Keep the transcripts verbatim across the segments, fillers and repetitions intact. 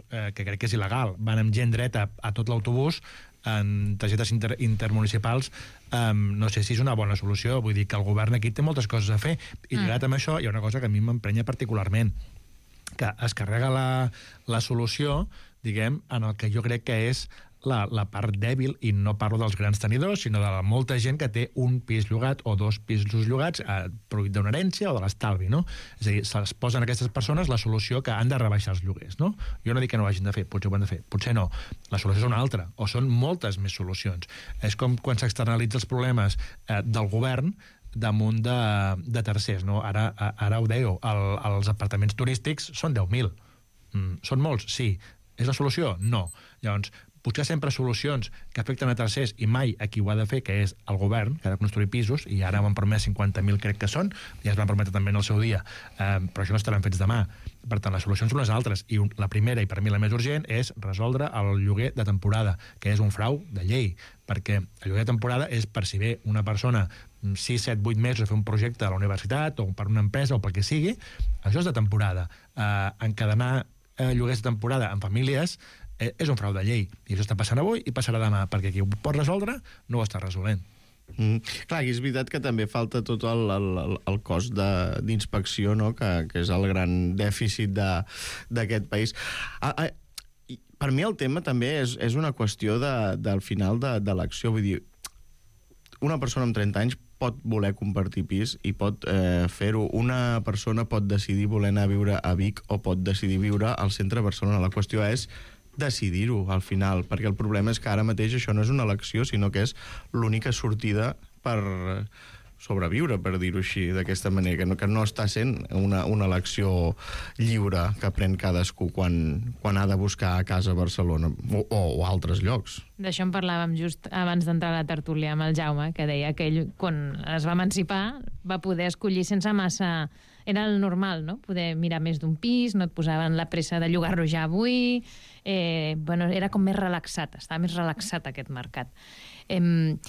eh, que crec que és il·legal, van amb gent dreta a tot l'autobús, en targetes inter intermunicipals, um, no sé si és una bona solució. Vull dir que el govern aquí té moltes coses a fer, i lligat amb això hi ha una cosa que a mi m'emprenya particularment, que es carrega la, la solució, diguem, en el que jo crec que és la, la part dèbil, i no parlo dels grans tenidors, sinó de la molta gent que té un pis llogat o dos pisos llogats eh, produït d'una herència o de l'estalvi, no? És a dir, se'ls posen a aquestes persones la solució que han de rebaixar els lloguers, no? Jo no dic que no ho hagin de fer, potser ho han de fer, potser no. La solució és una altra, o són moltes més solucions. És com quan s'externalitza els problemes eh, del govern damunt de, de tercers, no? Ara, ara ho deia, el, els apartaments turístics són deu mil. Mm, són molts? Sí. És la solució? No. Llavors, buscar sempre solucions que afecten a tercers i mai a qui ho ha de fer, que és el govern, que ha de construir pisos, i ara m'han permès cinquanta mil, crec que són, i es van permetre també en el seu dia, eh, però això no estaran fets demà. Per tant, les solucions són les altres, i un, la primera, i per mi la més urgent, és resoldre el lloguer de temporada, que és un frau de llei, perquè el lloguer de temporada és per si ve una persona sis, set, vuit mesos a fer un projecte a la universitat, o per una empresa, o pel que sigui, això és de temporada. Eh, encadenar eh, lloguers de temporada en famílies eh, és un frau de llei, i això està passant avui i passarà demà, perquè qui ho pot resoldre no ho està resolent. Mm. Clar, i és veritat que també falta tot el, el, el cost d'inspecció, no? que, que és el gran dèficit d'aquest país. A, a, per mi el tema també és, és una qüestió de, del final de, de l'acció. Vull dir, una persona amb trenta anys pot voler compartir pis i pot eh, fer-ho. Una persona pot decidir voler anar a viure a Vic o pot decidir viure al centre de Barcelona. La qüestió és decidir-ho al final, perquè el problema és que ara mateix això no és una elecció, sinó que és l'única sortida per sobreviure, per dir-ho així, d'aquesta manera, que no, que no està sent una, una elecció lliure que pren cadascú quan, quan ha de buscar a casa a Barcelona o, o, o altres llocs. D'això en parlàvem just abans d'entrar a la tertúlia amb el Jaume, que deia que ell, quan es va emancipar, va poder escollir sense massa... Era el normal, no? Poder mirar més d'un pis, no et posaven la pressa de llogar-lo ja avui... Eh, bueno, era com més relaxat, estava més relaxat aquest mercat. Eh,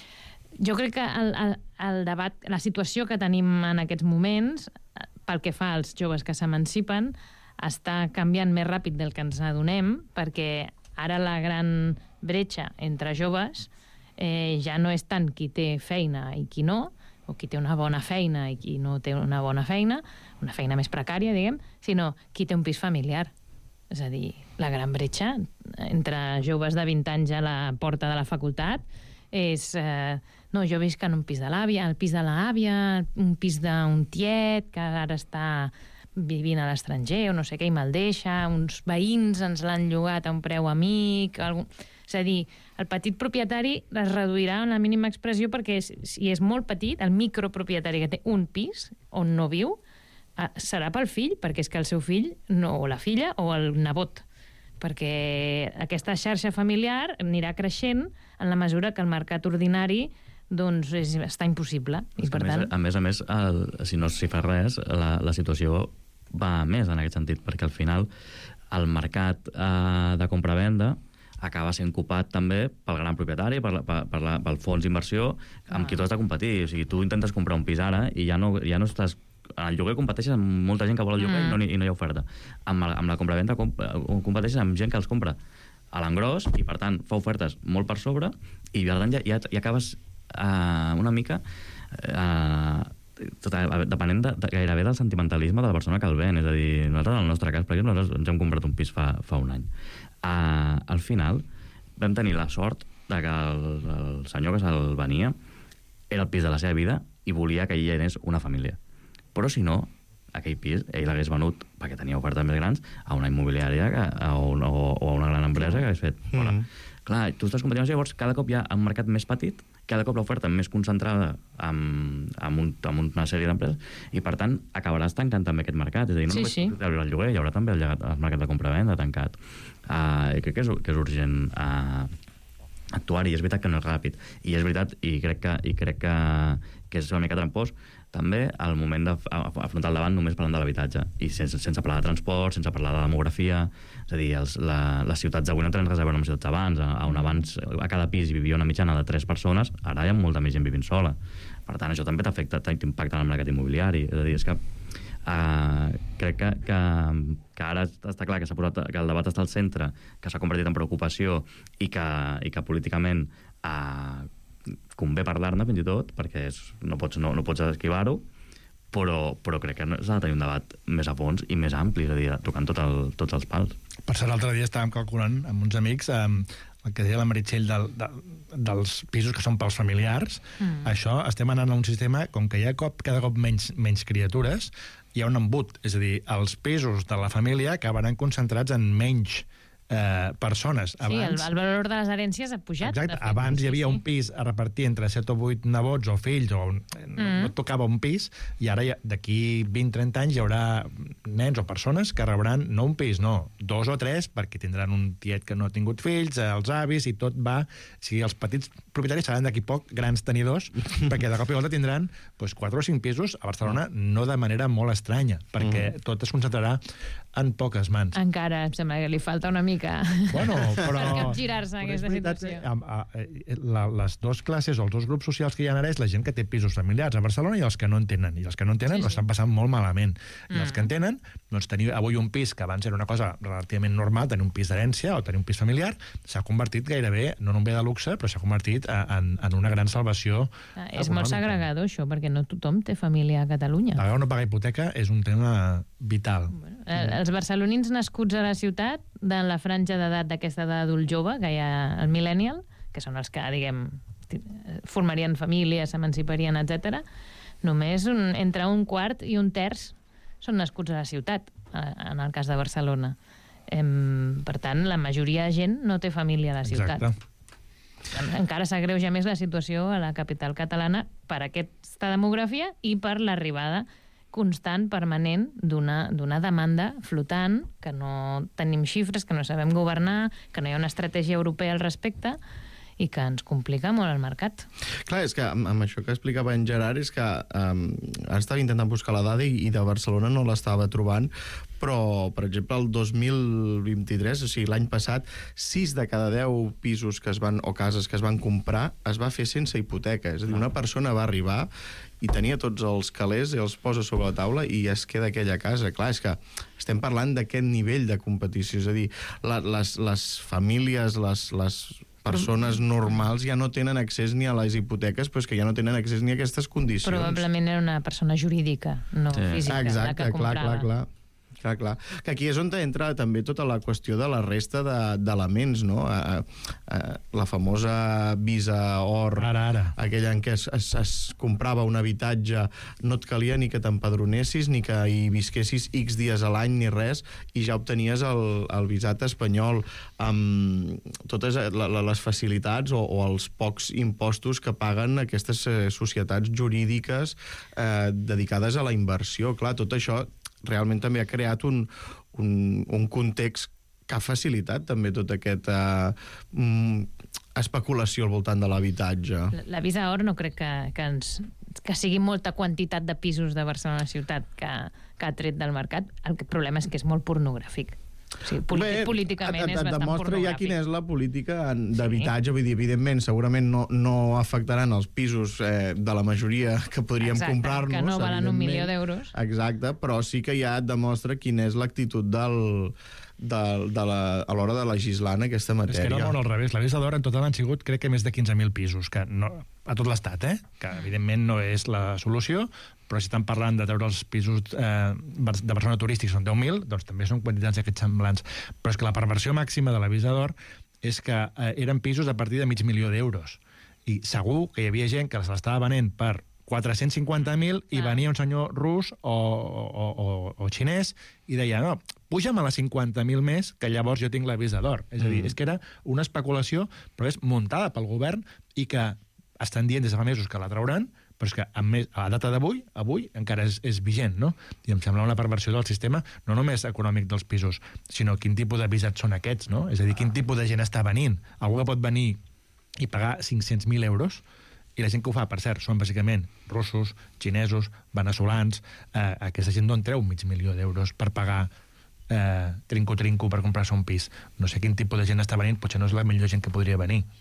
jo crec que el, el, el debat, la situació que tenim en aquests moments, pel que fa als joves que s'emancipen, està canviant més ràpid del que ens adonem, perquè ara la gran bretxa entre joves eh, ja no és tant qui té feina i qui no, o qui té una bona feina i qui no té una bona feina, una feina més precària, diguem, sinó qui té un pis familiar. És a dir, la gran bretxa entre joves de vint anys a la porta de la facultat és... Eh, no, jo visc en un pis de l'àvia, el pis de l'àvia, un pis d'un tiet que ara està vivint a l'estranger o no sé què, i me'l deixa, uns veïns ens l'han llogat a un preu amic... Algun... És a dir, el petit propietari es reduirà en la mínima expressió perquè si és molt petit, el micropropietari que té un pis on no viu, serà pel fill, perquè és que el seu fill no, o la filla o el nebot, perquè aquesta xarxa familiar anirà creixent en la mesura que el mercat ordinari doncs és, està impossible. I per a, tant... més, a més a més, el, si no s'hi fa res, la, la situació va a més en aquest sentit, perquè al final el mercat eh, de compra-venda acaba sent copat també pel gran propietari, per la, per, per la, pel fons d'inversió, amb ah. qui tu has de competir. O sigui, tu intentes comprar un pis ara i ja no, ja no estàs... En el lloguer competeixes amb molta gent que vol el lloguer mm. i, no, i no hi ha oferta. Amb, amb la compraventa competeixes amb gent que els compra a l'engròs i, per tant, fa ofertes molt per sobre i, per tant, ja, ja, ja acabes uh, una mica uh, tot, uh, depenent de, de, gairebé del sentimentalisme de la persona que el ven. És a dir, nosaltres, en el nostre cas, per exemple, nosaltres ens hem comprat un pis fa, fa un any. Uh, al final, vam tenir la sort de que el, el senyor que se'l venia era el pis de la seva vida i volia que ell anés una família. Però si no, aquell pis ell l'hagués venut, perquè tenia ofertes més grans, a una immobiliària que, a una, o, o a una gran empresa que hagués fet fora. Mm. Clar, tu estàs competint, llavors cada cop hi ha un mercat més petit, cada cop l'oferta més concentrada amb, amb, un, amb una sèrie d'empreses, i per tant acabaràs tancant també aquest mercat. És a dir, no sí, només sí. el lloguer, hi haurà també el, el mercat de compra-venda tancat. Uh, i crec que és, que és urgent uh, actuar-hi. És veritat que no és ràpid, i és veritat, i crec que, i crec que, que és una mica trampós també el moment d'afrontar el debat només parlant de l'habitatge i sense, sense parlar de transport, sense parlar de demografia. És a dir, els, la, les ciutats d'avui no tenen res a veure amb les ciutats abans, on abans a cada pis vivia una mitjana de tres persones, ara hi ha molta més gent vivint sola. Per tant, això també t'afecta, t'impacta en el mercat immobiliari. És a dir, és que Uh, crec que, que, que ara està clar que s'ha posat, que el debat està al centre, que s'ha convertit en preocupació i que, i que políticament uh, convé parlar-ne fins i tot, perquè és, no pots, no, no pots esquivar-ho, però, però crec que s'ha de tenir un debat més a fons i més ampli, és a dir, tocant tot el, tots els pals. Per cert, l'altre dia estàvem calculant amb uns amics eh, el que deia la Meritxell del, de, dels pisos que són pels familiars. Mm. Això, estem anant a un sistema, com que hi ha cop, cada cop menys, menys criatures, hi ha un embut, és a dir, els pisos de la família acabaran concentrats en menys eh, persones. Abans, sí, el, el valor de les herències ha pujat. Exacte, abans hi havia sí, sí. un pis a repartir entre set o vuit nebots o fills, o un, mm. no, no et tocava un pis, i ara d'aquí vint a trenta anys hi haurà nens o persones que rebran no un pis, no, dos o tres, perquè tindran un tiet que no ha tingut fills, els avis, i tot va... O sigui, els petits propietaris seran d'aquí poc grans tenidors, perquè de cop i volta tindran doncs, quatre o cinc pisos a Barcelona, no de manera molt estranya, perquè mm. tot es concentrarà en poques mans. Encara, em sembla que li falta una mica bueno, però, per capgirar-se aquesta situació. A, a, a, la, les dues classes o els dos grups socials que hi ha ara és la gent que té pisos familiars a Barcelona i els que no en tenen. I els que no en tenen sí, sí. estan passant molt malament. I mm. els que en tenen, doncs tenir avui un pis que abans era una cosa relativament normal, tenir un pis d'herència o tenir un pis familiar, s'ha convertit gairebé, no en un bé de luxe, però s'ha convertit en, en una gran salvació. Ah, és econòmica. Molt segregador, això, perquè no tothom té família a Catalunya. Pagar o no pagar hipoteca és un tema vital. Bueno, el, els barcelonins nascuts a la ciutat, de la franja d'edat d'aquesta d'adult jove, que hi ha el millennial, que són els que, diguem, formarien famílies, s'emanciparien, etcètera, només un, entre un quart i un terç són nascuts a la ciutat, en el cas de Barcelona. Em, per tant, la majoria de gent no té família a la ciutat. Exacte. Encara s'agreuja més la situació a la capital catalana per aquesta demografia i per l'arribada constant, permanent, d'una d'una demanda flotant, que no tenim xifres, que no sabem governar, que no hi ha una estratègia europea al respecte i que ens complica molt el mercat. Clar, és que amb, amb això que explicava en Gerard és que um, estava intentant buscar la dada i, i de Barcelona no l'estava trobant, però, per exemple, el dos mil vint-i-tres, o sigui, l'any passat, sis de cada deu pisos que es van, o cases que es van comprar es va fer sense hipoteca. És a dir, una persona va arribar i tenia tots els calés i els posa sobre la taula i es queda aquella casa. Clar, és que estem parlant d'aquest nivell de competició. És a dir, la, les, les famílies, les, les persones normals ja no tenen accés ni a les hipoteques, però és que ja no tenen accés ni a aquestes condicions. Probablement era una persona jurídica, no sí. física, exacte, la que comprava. Clar, clar, clar. Clar, clar. Que aquí és on entra també tota la qüestió de la resta d'elements, no? A, a, la famosa visa or, ara, ara. aquella en què es, es, es comprava un habitatge, no et calia ni que t'empadronessis, ni que hi visquessis X dies a l'any, ni res, i ja obtenies el, el visat espanyol amb totes les facilitats o, o els pocs impostos que paguen aquestes societats jurídiques eh, dedicades a la inversió. Clar, tot això realment també ha creat un, un, un context que ha facilitat també tota aquesta uh, especulació al voltant de l'habitatge. La, la Visa Or no crec que, que, ens, que sigui molta quantitat de pisos de Barcelona ciutat que, que ha tret del mercat. El problema és que és molt pornogràfic. O sigui, polític, políticament et, et, és bastant demostra pornogràfic. Ja quina és la política d'habitatge, sí. Vull dir, evidentment, segurament no, no afectaran els pisos eh, de la majoria que podríem comprar-nos. Que no valen un milió d'euros. Exacte, però sí que ja et demostra quina és l'actitud del... De, de la, a l'hora de legislar en aquesta matèria. És que era molt al revés. La Vista d'Or en total han sigut, crec que més de quinze mil pisos, que no, a tot l'estat, eh? Que evidentment no és la solució, però si estan parlant de treure els pisos eh, de Barcelona turístics són deu mil, doncs també són quantitats d'aquests semblants. Però és que la perversió màxima de la Vista d'Or és que eh, eren pisos a partir de mig milió d'euros. I segur que hi havia gent que se l'estava venent per quatre-cents cinquanta mil i ah. venia un senyor rus o, o, o, o xinès i deia, no, puja'm a les cinquanta mil més, que llavors jo tinc la Visa d'Or. És a dir, mm. és que era una especulació, però és muntada pel govern i que estan dient des de fa mesos que la trauran, però és que a, més, a la data d'avui, avui encara és, és vigent, no? I em sembla una perversió del sistema, no només econòmic dels pisos, sinó quin tipus de visats són aquests, no? És a dir, quin tipus de gent està venint. Algú que pot venir i pagar cinc-cents mil euros, i la gent que ho fa, per cert, són bàsicament russos, xinesos, veneçolans. Eh, aquesta gent d'on treu mig milió d'euros per pagar eh, trinco-trinco per comprar-se un pis. No sé quin tipus de gent està venint, potser no és la millor gent que podria venir.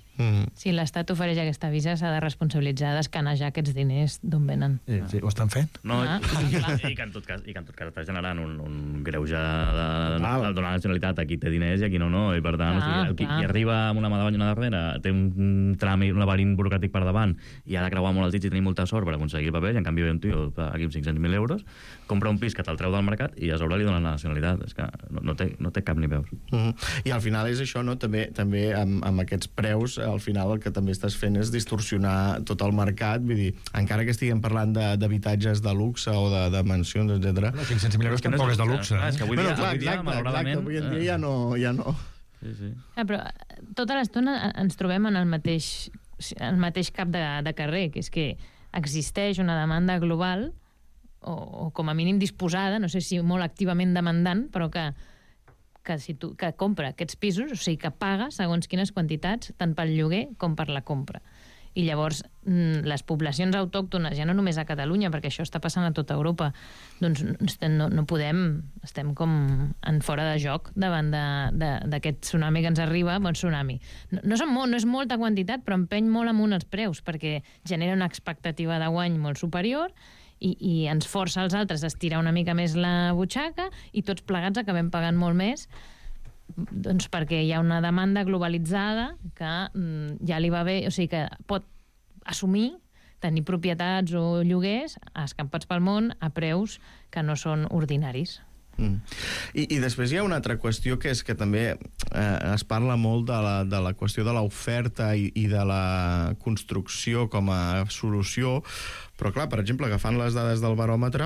Mm. Si l'Estat ofereix aquesta visa, s'ha de responsabilitzar d'escanejar aquests diners d'on venen. Sí, sí, ho estan fent? No, Ah, i, clar. i, que en tot cas, i que en tot cas està generant un, un greuge de, de, de donar nacionalitat a qui té diners i a qui no, no. I per tant, Clar, o sigui, qui, clar. qui arriba amb una mà davant i una darrere, té un, un tràmit, un laberint burocràtic per davant i ha de creuar molt els dits i tenir molta sort per aconseguir papers, i en canvi ve un tio aquí amb cinc-cents mil euros, compra un pis que te'l treu del mercat i a sobre li donen la nacionalitat. És que no, no, té, no té cap ni veus. Mm. I al final és això, no? També, també amb, amb aquests preus, al final el que també estàs fent és distorsionar tot el mercat, vull dir, encara que estiguem parlant d'habitatges de, de luxe o de, de mansions, etcètera. No, cinc-cents mil euros que no tampoc és és de luxe. luxe. Ah, Eh? és que avui dia, Bueno, clar, avui dia exacte, malauradament... exacte, avui en dia ja no... Ja no. Sí, sí. Ah, però tota l'estona ens trobem en el mateix, el mateix cap de, de carrer, que és que existeix una demanda global, o, o com a mínim disposada, no sé si molt activament demandant, però que, que, si tu, que compra aquests pisos, o sigui, que paga segons quines quantitats, tant pel lloguer com per la compra. I llavors les poblacions autòctones, ja no només a Catalunya, perquè això està passant a tota Europa, doncs no, no podem, estem com en fora de joc davant d'aquest tsunami que ens arriba, bon tsunami. No, no, són molt, no és molta quantitat, però empeny molt amunt els preus, perquè genera una expectativa de guany molt superior i, i ens força als altres a estirar una mica més la butxaca i tots plegats acabem pagant molt més, doncs perquè hi ha una demanda globalitzada que mm, ja li va bé, o sigui que pot assumir tenir propietats o lloguers escampats pel món a preus que no són ordinaris. Mm. I, I després hi ha una altra qüestió, que és que també eh, es parla molt de la, de la qüestió de l'oferta i, i de la construcció com a solució, però clar, per exemple, agafant les dades del baròmetre,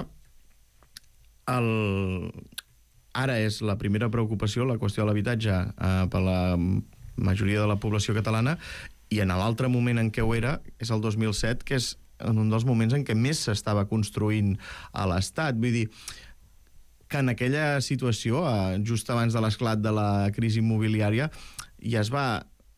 el... ara és la primera preocupació la qüestió de l'habitatge eh, per la majoria de la població catalana, i en l'altre moment en què ho era és el dos mil set, que és en un dels moments en què més s'estava construint a l'Estat. Vull dir que en aquella situació, eh, just abans de l'esclat de la crisi immobiliària, ja es va,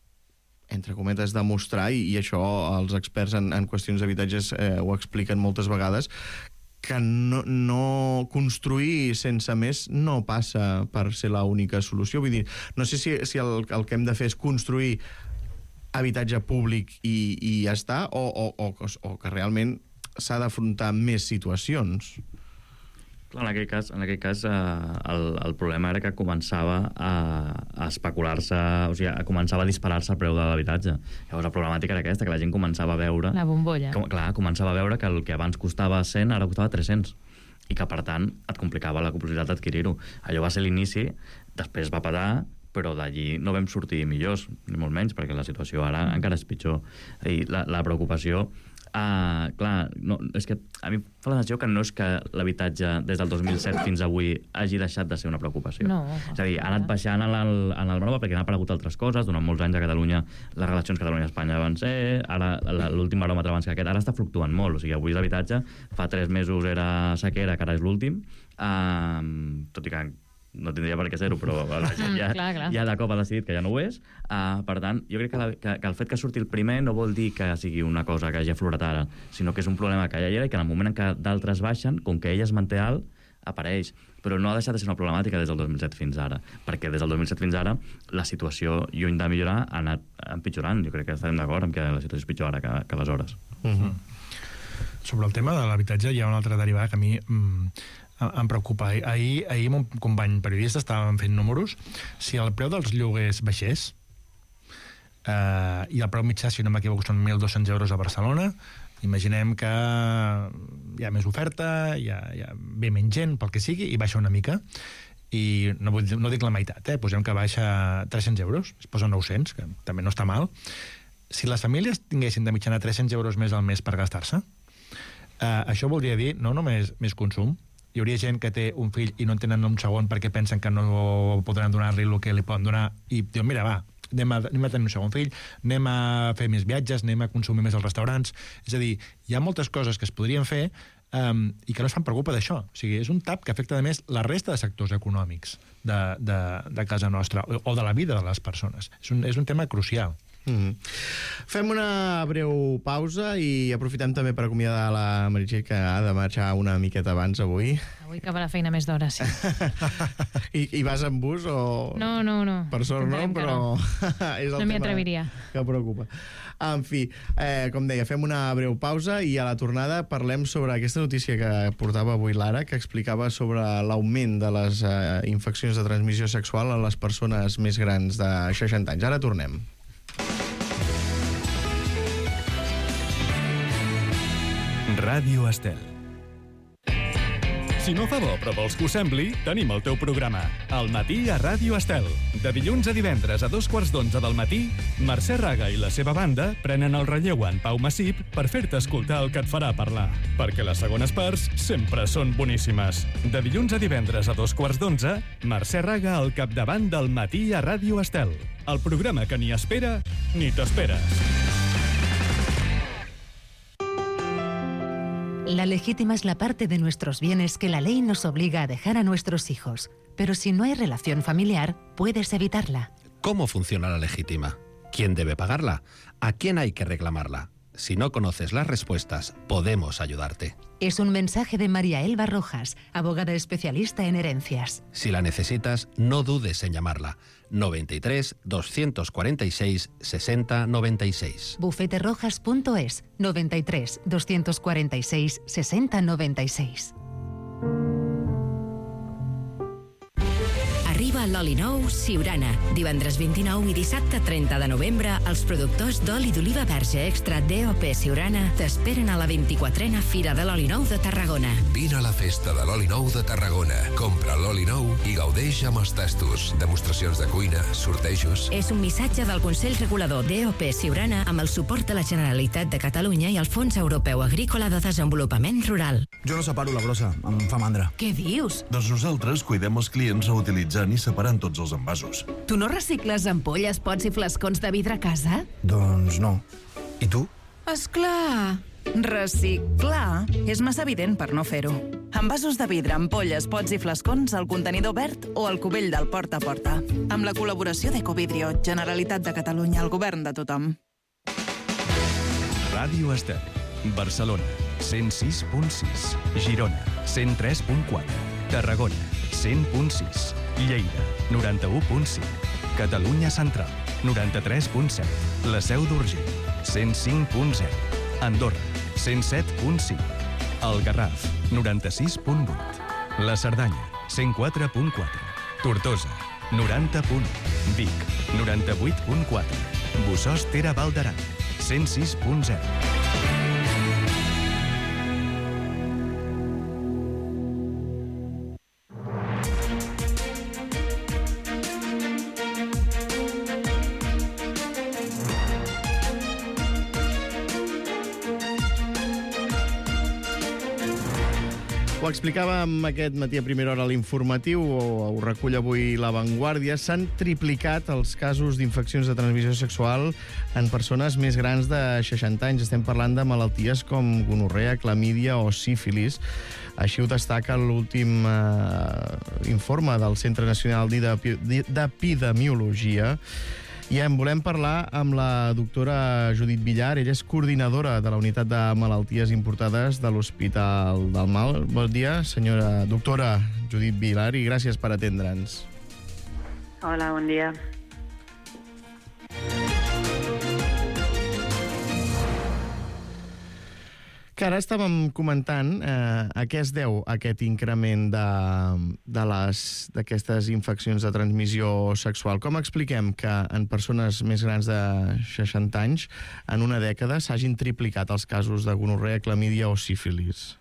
entre cometes, demostrar, i, i això els experts en, en qüestions d'habitatges eh, ho expliquen moltes vegades, que no, no construir sense més no passa per ser l'única solució. Vull dir, no sé si, si el, el que hem de fer és construir habitatge públic i, i ja està, o, o, o, o que realment s'ha d'afrontar més situacions. Clar, en aquell cas, en aquell cas eh, el, el problema era que començava a, a especular-se, o sigui, a, començava a disparar-se el preu de l'habitatge. Llavors la problemàtica era aquesta, que la gent començava a veure... La bombolla. Com, clar, començava a veure que el que abans costava cent ara costava tres-cents. I que, per tant, et complicava la possibilitat d'adquirir-ho. Allò va ser l'inici, després va patar, però d'allí no vam sortir millors, ni molt menys, perquè la situació ara encara és pitjor. I la, la preocupació... Uh, clar, no, és que a mi fa la sensació que no és que l'habitatge des del dos mil set fins avui hagi deixat de ser una preocupació. No, és a dir, ha anat baixant en el, en el baròmetre perquè han aparegut altres coses. Durant molts anys a Catalunya les relacions Catalunya-Espanya van ser, ara l'últim baròmetre abans que aquest, ara està fluctuant molt. O sigui, avui l'habitatge fa tres mesos era sequera, que ara és l'últim, uh, tot i que no tindria per què ser-ho, però la gent ja, clar, clar. ja de cop ha decidit que ja no ho és. Uh, per tant, jo crec que, la, que, que el fet que surti el primer no vol dir que sigui una cosa que hagi aflorat ara, sinó que és un problema que ja hi era i que en el moment en què d'altres baixen, com que ella es manté alt, apareix. Però no ha deixat de ser una problemàtica des del dos mil set fins ara, perquè des del dos mil set fins ara la situació, lluny de millorar, ha anat empitjorant. Jo crec que estarem d'acord amb que la situació és pitjor ara que, que aleshores. Uh-huh. Sobre el tema de l'habitatge hi ha un altre derivat que a mi mm, em preocupa. Ahir, ahir un company periodista estàvem fent números. Si el preu dels lloguers baixés, eh, i el preu mitjà, si no m'equivoco, són mil dos-cents euros a Barcelona, imaginem que hi ha més oferta, hi ha, hi ha ve menys gent, pel que sigui, i baixa una mica. I no, vull, no dic la meitat, eh? Posem que baixa tres-cents euros, es posa nou-cents, que també no està mal. Si les famílies tinguessin de mitjana tres-cents euros més al mes per gastar-se, eh, això voldria dir no només més consum. Hi hauria gent que té un fill i no en tenen un segon perquè pensen que no podran donar-li el que li poden donar i diuen, mira, va, anem a, anem a tenir un segon fill, anem a fer més viatges, anem a consumir més als restaurants. És a dir, hi ha moltes coses que es podrien fer um, i que no es fan per culpa d'això. O sigui, és un tap que afecta, a més, la resta de sectors econòmics de, de, de casa nostra o, o de la vida de les persones. És un, és un tema crucial. Mm. Fem una breu pausa i aprofitem també per acomiadar la Meritxell, que ha de marxar una miqueta abans avui. Avui acaba la feina més d'hora, sí. I, I vas en bus o...? No, no, no. Per sort no, però no. és el no m'hi tema atreviria. que preocupa. En fi, eh, com deia, fem una breu pausa i a la tornada parlem sobre aquesta notícia que portava avui l'Ara, que explicava sobre l'augment de les eh, infeccions de transmissió sexual a les persones més grans de seixanta anys. Ara tornem. Ràdio Estel. Si no fa bo però vols que ho sembli, tenim el teu programa. Al matí a Ràdio Estel. De dilluns a divendres a dos quarts d'onze del matí, Mercè Raga i la seva banda prenen el relleu en Pau Massip per fer-te escoltar el que et farà parlar. Perquè les segones parts sempre són boníssimes. De dilluns a divendres a dos quarts d'onze, Mercè Raga al capdavant del matí a Ràdio Estel. El programa que ni espera ni t'esperes. La legítima es la parte de nuestros bienes que la ley nos obliga a dejar a nuestros hijos. Pero si no hay relación familiar, puedes evitarla. ¿Cómo funciona la legítima? ¿Quién debe pagarla? ¿A quién hay que reclamarla? Si no conoces las respuestas, podemos ayudarte. Es un mensaje de María Elba Rojas, abogada especialista en herencias. Si la necesitas, no dudes en llamarla. noventa y tres, doscientos cuarenta y seis, sesenta, noventa y seis. bufeterojas punto es, noventa y tres, doscientos cuarenta y seis, sesenta, noventa y seis. Arriba l'oli nou Siurana. Divendres vint-i-nou i dissabte trenta de novembre, els productors d'oli d'oliva verge extra D O P Siurana t'esperen a la vint-i-quatrena Fira de l'Oli Nou de Tarragona. Vine a la festa de l'oli nou de Tarragona. Compra l'oli nou i gaudeix amb els tastos, demostracions de cuina, sortejos... És un missatge del Consell Regulador D O P Siurana amb el suport de la Generalitat de Catalunya i el Fons Europeu Agrícola de Desenvolupament Rural. Jo no separo la brossa, em fa mandra. Què dius? Doncs nosaltres cuidem els clients reutilitzant i separant tots els envasos. Tu no recicles ampolles, pots i flascons de vidre a casa? Doncs no. I tu? Esclar! Reciclar és massa evident per no fer-ho. Envasos de vidre, ampolles, pots i flascons al contenidor verd o al cubell del porta a porta. Amb la col·laboració d'Ecovidrio, Generalitat de Catalunya, el govern de tothom. Ràdio Estel. Barcelona, cent sis punt sis. Girona, cent tres punt quatre. Tarragona, cent punt sis. Lleida, noranta-u punt cinc. Catalunya Central, noranta-tres punt set. La Seu d'Urgell, cent cinc punt zero. Andorra, cent set punt cinc. El Garraf, noranta-sis punt vuit. La Cerdanya, cent quatre punt quatre. Tortosa, noranta punt u. Vic, noranta-vuit punt quatre. Bussos Tera Val d'Aran, cent sis punt zero. Ho explicàvem aquest matí a primera hora a l'informatiu, o ho recull avui La Vanguardia. S'han triplicat els casos d'infeccions de transmissió sexual en persones més grans de seixanta anys. Estem parlant de malalties com gonorrea, clamídia o sífilis. Així ho destaca l'últim eh, informe del Centre Nacional d'Epidemiologia. I en volem parlar amb la doctora Judit Villar. Ella és coordinadora de la Unitat de Malalties Importades de l'Hospital del Mal. Bon dia, senyora doctora Judit Villar, i gràcies per atendre'ns. Hola, bon dia. Que ara estàvem comentant eh, a què es deu aquest increment d'aquestes infeccions de transmissió sexual. Com expliquem que en persones més grans de seixanta anys en una dècada s'hagin triplicat els casos de gonorrea, clamídia o sífilis?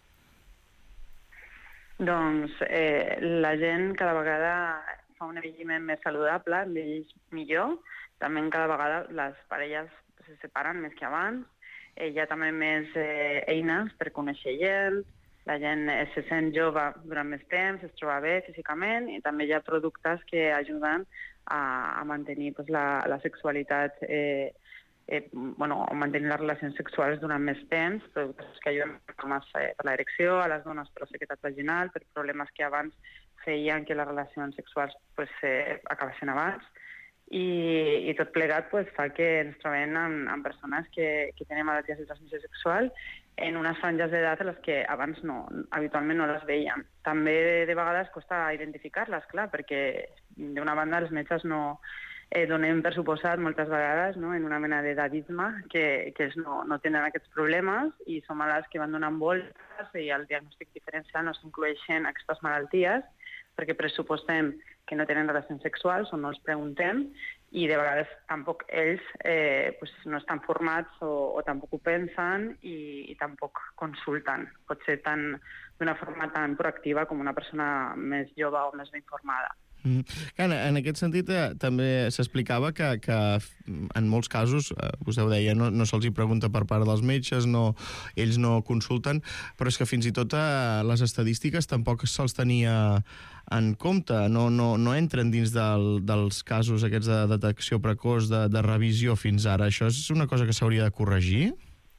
Doncs eh, la gent cada vegada fa un envelliment més saludable, envelleix millor. També cada vegada les parelles se separen més que abans. Eh, hi ha també més eh, eines per conèixer gent, la gent eh, se sent jove durant més temps, es troba bé físicament, i també hi ha productes que ajuden a, a mantenir pues, la, la sexualitat, eh, eh, bueno, a mantenir les relacions sexuals durant més temps, productes que ajuden problemes, eh, per l'erecció, a les dones per la sequedat vaginal, per problemes que abans feien que les relacions sexuals pues, eh, acabessin abans. i, i tot plegat pues, fa que ens trobem amb, amb persones que, que tenen malalties de transmissió sexual en unes franges d'edat en les que abans no, habitualment no les veiem. També de vegades costa identificar-les, clar, perquè d'una banda els metges no eh, donem per suposat moltes vegades no, en una mena d'edatisme que, que ells no, no tenen aquests problemes i són malalts que van donant voltes i al diagnòstic diferencial no s'incloeixen aquestes malalties perquè pressupostem que no tenen relacions sexuals o no els preguntem i de vegades tampoc ells eh, pues no estan formats o, o tampoc ho pensen i, i tampoc consulten. Pot ser tan d'una forma tan proactiva com una persona més jove o més ben informada. Mm. En, en aquest sentit, eh, també s'explicava que, que en molts casos, eh, vostè ho deia, no, no se'ls hi pregunta per part dels metges, no, ells no consulten, però és que fins i tot eh, les estadístiques tampoc se'ls tenia en compte, no, no, no entren dins del, dels casos aquests de detecció precoç, de, de revisió fins ara. Això és una cosa que s'hauria de corregir?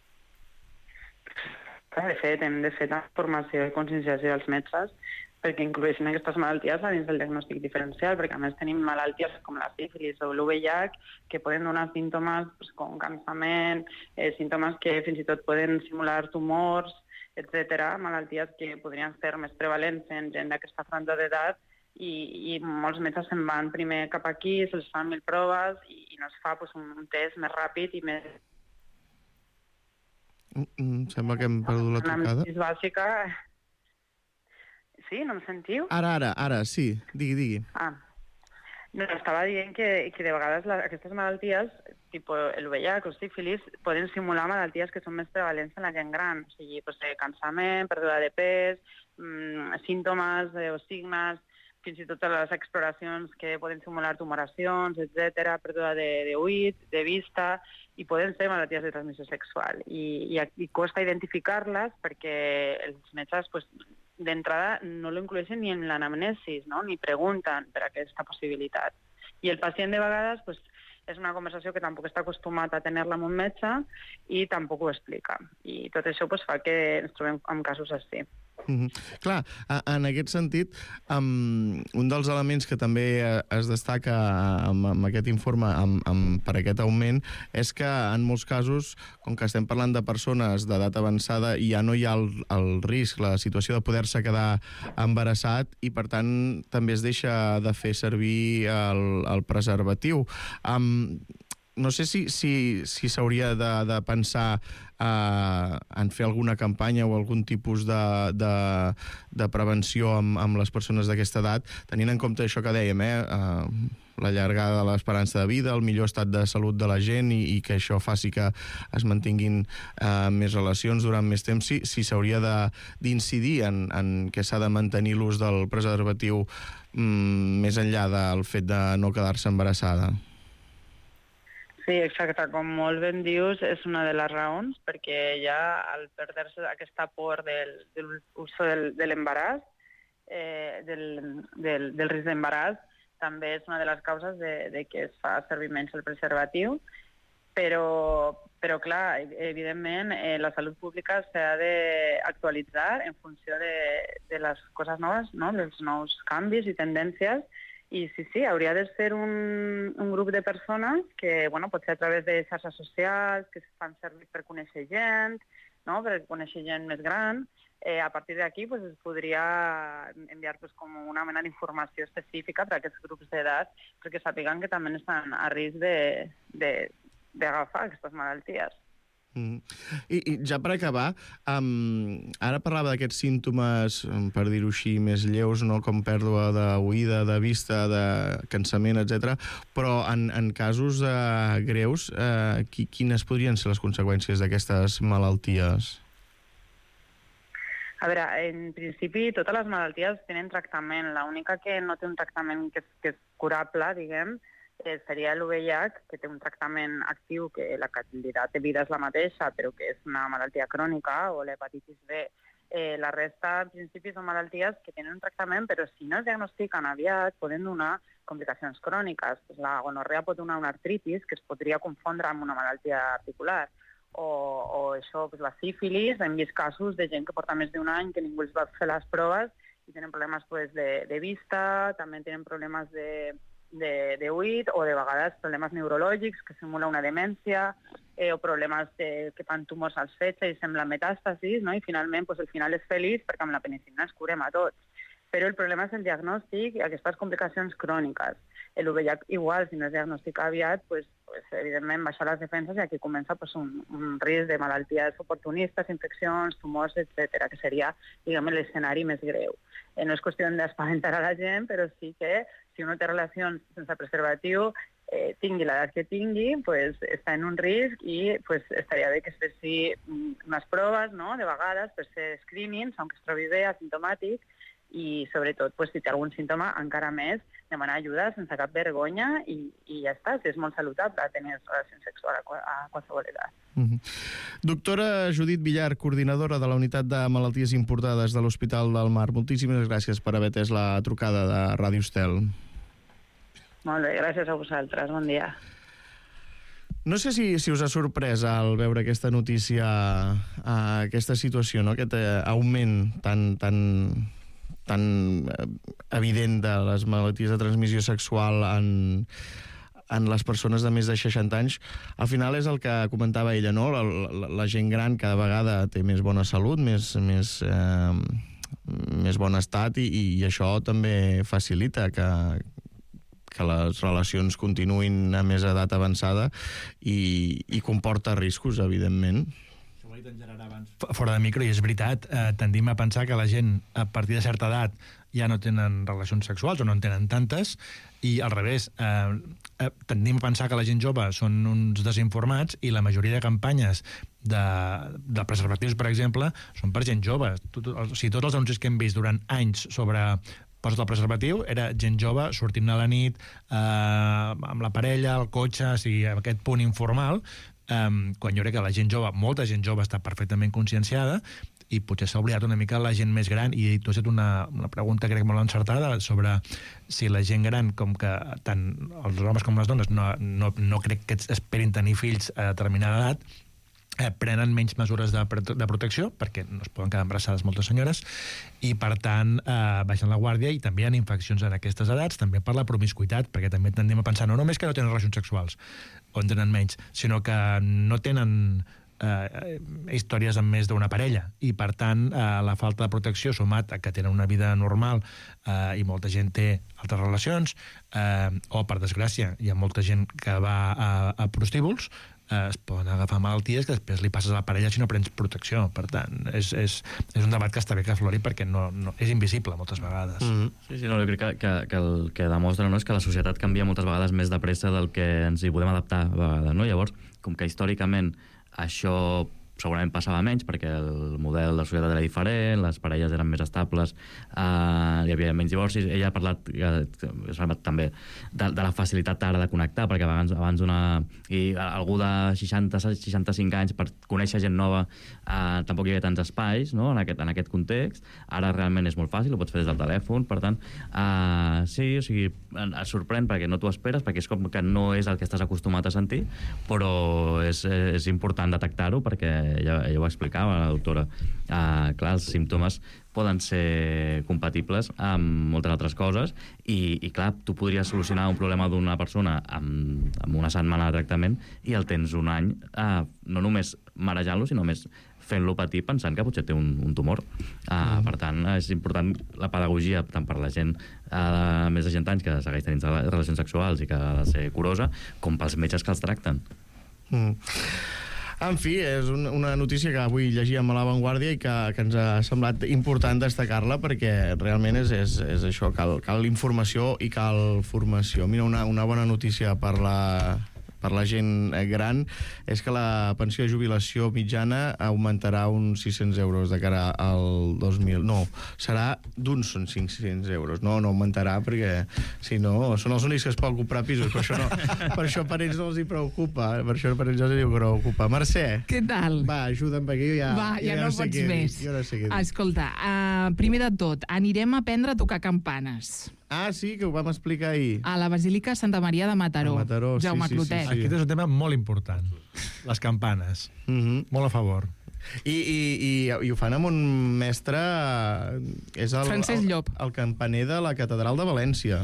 De fet, hem de fer formació i conscienciació als metges perquè incloguessin aquestes malalties dins del diagnòstic diferencial, perquè a més tenim malalties com la sífilis o l'U V I H que poden donar símptomes pues, com cansament, eh, símptomes que fins i tot poden simular tumors, etcètera, malalties que podrien ser més prevalents en gent d'aquesta franja d'edat i, i molts metges se'n van primer cap aquí, se'ls fan mil proves i, i no es fa pues, un, un test més ràpid i més... Mm, sembla que hem perdut la trucada. Una bàsica... Sí, no em sentiu? Ara, ara, ara, sí. Digui, digui. Ah. No, estava dient que, que de vegades la, aquestes malalties, tipus el V I H o sífilis, poden simular malalties que són més prevalents en la gent gran. O sigui, pues, cansament, pèrdua de pes, mmm, símptomes eh, o signes, fins i tot les exploracions que poden simular tumoracions, etcètera, pèrdua d'oït, de, de vista, i poden ser malalties de transmissió sexual. I, i, i costa identificar-les perquè els metges pues, d'entrada no lo incloeixen ni en l'anamnesis, no? Ni pregunten per aquesta possibilitat. I el pacient de vegades pues, és una conversació que tampoc està acostumat a tenir-la amb un metge i tampoc ho explica. I tot això pues, fa que ens trobem amb casos així. Mm-hmm. Clar, en aquest sentit, um, un dels elements que també es destaca amb, amb aquest informe, amb, amb, per aquest augment, és que en molts casos, com que estem parlant de persones d'edat avançada, ja no hi ha el, el risc, la situació de poder-se quedar embarassat i, per tant, també es deixa de fer servir el, el preservatiu. Um, no sé si si, si s'hauria de, de pensar eh, en fer alguna campanya o algun tipus de, de, de prevenció amb, amb les persones d'aquesta edat, tenint en compte això que dèiem, eh, eh, la llargada de l'esperança de vida, el millor estat de salut de la gent i, i que això faci que es mantinguin eh, més relacions durant més temps, si, si s'hauria d'incidir en, en que s'ha de mantenir l'ús del preservatiu mm, més enllà del fet de no quedar-se embarassada. Sí, exacte. Com molt ben dius, és una de les raons, perquè ja al perdre-se aquesta por del, del ús del, de l'embaràs, eh, del, del, del risc d'embaràs, també és una de les causes de, de que es fa servir menys el preservatiu, però, però clar, evidentment, eh, la salut pública s'ha d'actualitzar en funció de, de les coses noves, no? Dels nous canvis i tendències. I sí, sí, hauria de ser un, un grup de persones que, bueno, pot ser a través de xarxes socials, que es fan servir per conèixer gent, no? Per conèixer gent més gran. Eh, a partir d'aquí pues, es podria enviar pues, com una mena d'informació específica per a aquests grups d'edat perquè sàpiguen que també estan a risc d'agafar aquestes malalties. Mm. I, I ja per acabar, um, ara parlava d'aquests símptomes, per dir-ho així, més lleus, no? Com pèrdua d'oïda, de vista, de cansament, etcètera. Però en, en casos uh, greus, uh, qui, quines podrien ser les conseqüències d'aquestes malalties? A veure, en principi totes les malalties tenen tractament. L'única que no té un tractament que és, que és curable, diguem, eh, seria l'U V I H, que té un tractament actiu, que la qualitat de vida és la mateixa, però que és una malaltia crònica, o l'hepatitis B. Eh, la resta, en principi, són malalties que tenen un tractament, però si no es diagnostiquen aviat, poden donar complicacions cròniques. Pues la gonorrea pot donar una artritis que es podria confondre amb una malaltia articular. O, o això, pues la sífilis, hem vist casos de gent que porta més d'un any que ningú els va fer les proves i tenen problemes pues, de, de vista, també tenen problemes de de, de oït, o de vegades problemes neurològics, que simula una demència, eh, o problemes de, que fan tumors als fetge i sembla metàstasis, no? I finalment pues, el final és feliç perquè amb la penicil·lina ens curem a tots. Però el problema és el diagnòstic i aquestes complicacions cròniques. El V I H igual, si no es diagnostica aviat, pues, pues, evidentment baixa les defenses i aquí comença pues, un, un risc de malalties oportunistes, infeccions, tumors, etcètera, que seria, diguem, l'escenari més greu. Eh, no és qüestió d'espaventar a la gent, però sí que si uno té relacions sense preservatiu, eh, tingui l'edat que tingui, pues, està en un risc i pues, estaria bé que es fessi unes proves, no?, de vegades, per ser screenings, aunque es trobi bé, asintomàtic, i sobretot pues, si té algun símptoma encara més, demanar ajuda sense cap vergonya i, i ja està, si és molt saludable tenir relació sexual a, a qualsevol edat. Mm-hmm. Doctora Judit Villar, coordinadora de la Unitat de Malalties Importades de l'Hospital del Mar, moltíssimes gràcies per haver atès la trucada de Ràdio Estel. Molt bé, gràcies a vosaltres, bon dia. No sé si, si us ha sorprès al veure aquesta notícia, uh, aquesta situació, no? Aquest uh, augment tan, tan, tan evident de les malalties de transmissió sexual en, en les persones de més de seixanta anys. Al final és el que comentava ella, no? La, la, la gent gran cada vegada té més bona salut, més, més, eh, més bon estat i, i això també facilita que que les relacions continuïn a més edat avançada i, i comporta riscos, evidentment. Fora de micro, i és veritat, eh, tendim a pensar que la gent a partir de certa edat ja no tenen relacions sexuals o no en tenen tantes, i al revés, eh, eh, tendim a pensar que la gent jove són uns desinformats i la majoria de campanyes de, de preservatius, per exemple, són per gent jove. Tot, o sigui, tots els anuncis que hem vist durant anys sobre posa't el preservatiu, era gent jove sortint a la nit, eh, amb la parella, el cotxe, o sigui, aquest punt informal, eh, quan jo crec que la gent jove, molta gent jove està perfectament conscienciada, i potser s'ha oblidat una mica la gent més gran, i tu has fet una, una pregunta crec molt encertada sobre si la gent gran, com que tant els homes com les dones no, no, no crec que esperin tenir fills a determinada edat, Eh, prenen menys mesures de, de protecció, perquè no es poden quedar embarassades moltes senyores, i per tant eh, baixen la guàrdia, i també hi ha infeccions en aquestes edats, també per la promiscuitat, perquè també tendim a pensar no només que no tenen relacions sexuals, o en tenen menys, sinó que no tenen eh, històries amb més d'una parella, i per tant eh, la falta de protecció sumat a que tenen una vida normal eh, i molta gent té altres relacions, eh, o per desgràcia hi ha molta gent que va a, a prostíbuls, eh, es poden agafar malalties que després li passes a la parella si no prens protecció. Per tant, és, és, és un debat que està bé que aflori perquè no, no, és invisible moltes vegades. Mm-hmm. Sí, sí, no, jo crec que, que, que el que demostra, no, és que la societat canvia moltes vegades més de pressa del que ens hi podem adaptar a vegades, no? Llavors, com que històricament això segurament passava menys perquè el model de societat era diferent, les parelles eren més estables, eh, hi havia menys divorcis. Ella ha parlat, eh, ha parlat també de, de la facilitat ara de connectar, perquè abans, abans una, i algú de seixanta a seixanta-cinc anys per conèixer gent nova eh, tampoc hi havia tants espais, no? en, aquest, en aquest context. Ara realment és molt fàcil, ho pots fer des del telèfon, per tant, eh, sí, o sigui, et sorprèn perquè no t'ho esperes, perquè és com que no és el que estàs acostumat a sentir, però és, és important detectar-ho perquè ella, ella ho explicava, la doctora. Uh, clar, els símptomes poden ser compatibles amb moltes altres coses i, i clar, tu podries solucionar un problema d'una persona amb, amb una setmana de tractament i el tens un any, uh, no només marejant-lo, sinó més fent-lo patir pensant que potser té un, un tumor. Uh, mm. Per tant, és important la pedagogia tant per la gent uh, de més de seixanta anys que segueix tenint relacions sexuals i que ha de ser curosa, com pels metges que els tracten. Mm. En fi, és una, una notícia que avui llegíem a La Vanguardia i que, que ens ha semblat important destacar-la perquè realment és, és, és això, cal, cal informació i cal formació. Mira, una, una bona notícia per la, per la gent gran és que la pensió de jubilació mitjana augmentarà uns sis-cents euros de cara al dos mil... No, serà d'uns són cinc-cents euros. No, no augmentarà perquè, si no, són els únics que es poden comprar pisos. Per això, no, per això per ells no els hi preocupa. Per això per ells no els hi preocupa. Mercè. Què tal? Va, ajuda'm, perquè jo ja... Va, ja, ja no, no sé pots més. Jo no sé què dir. Escolta, uh, primer de tot, anirem a aprendre a tocar campanes. Ah, sí, que ho vam explicar ahir. A la Basílica Santa Maria de Mataró. A Mataró, Jaume sí, sí, Clotet. sí, sí. Aquest és un tema molt important. Les campanes. Mm-hmm. Molt a favor. I, i, i, i ho fan amb un mestre... És el, Francesc Llop. El, el campaner de la Catedral de València. Mm.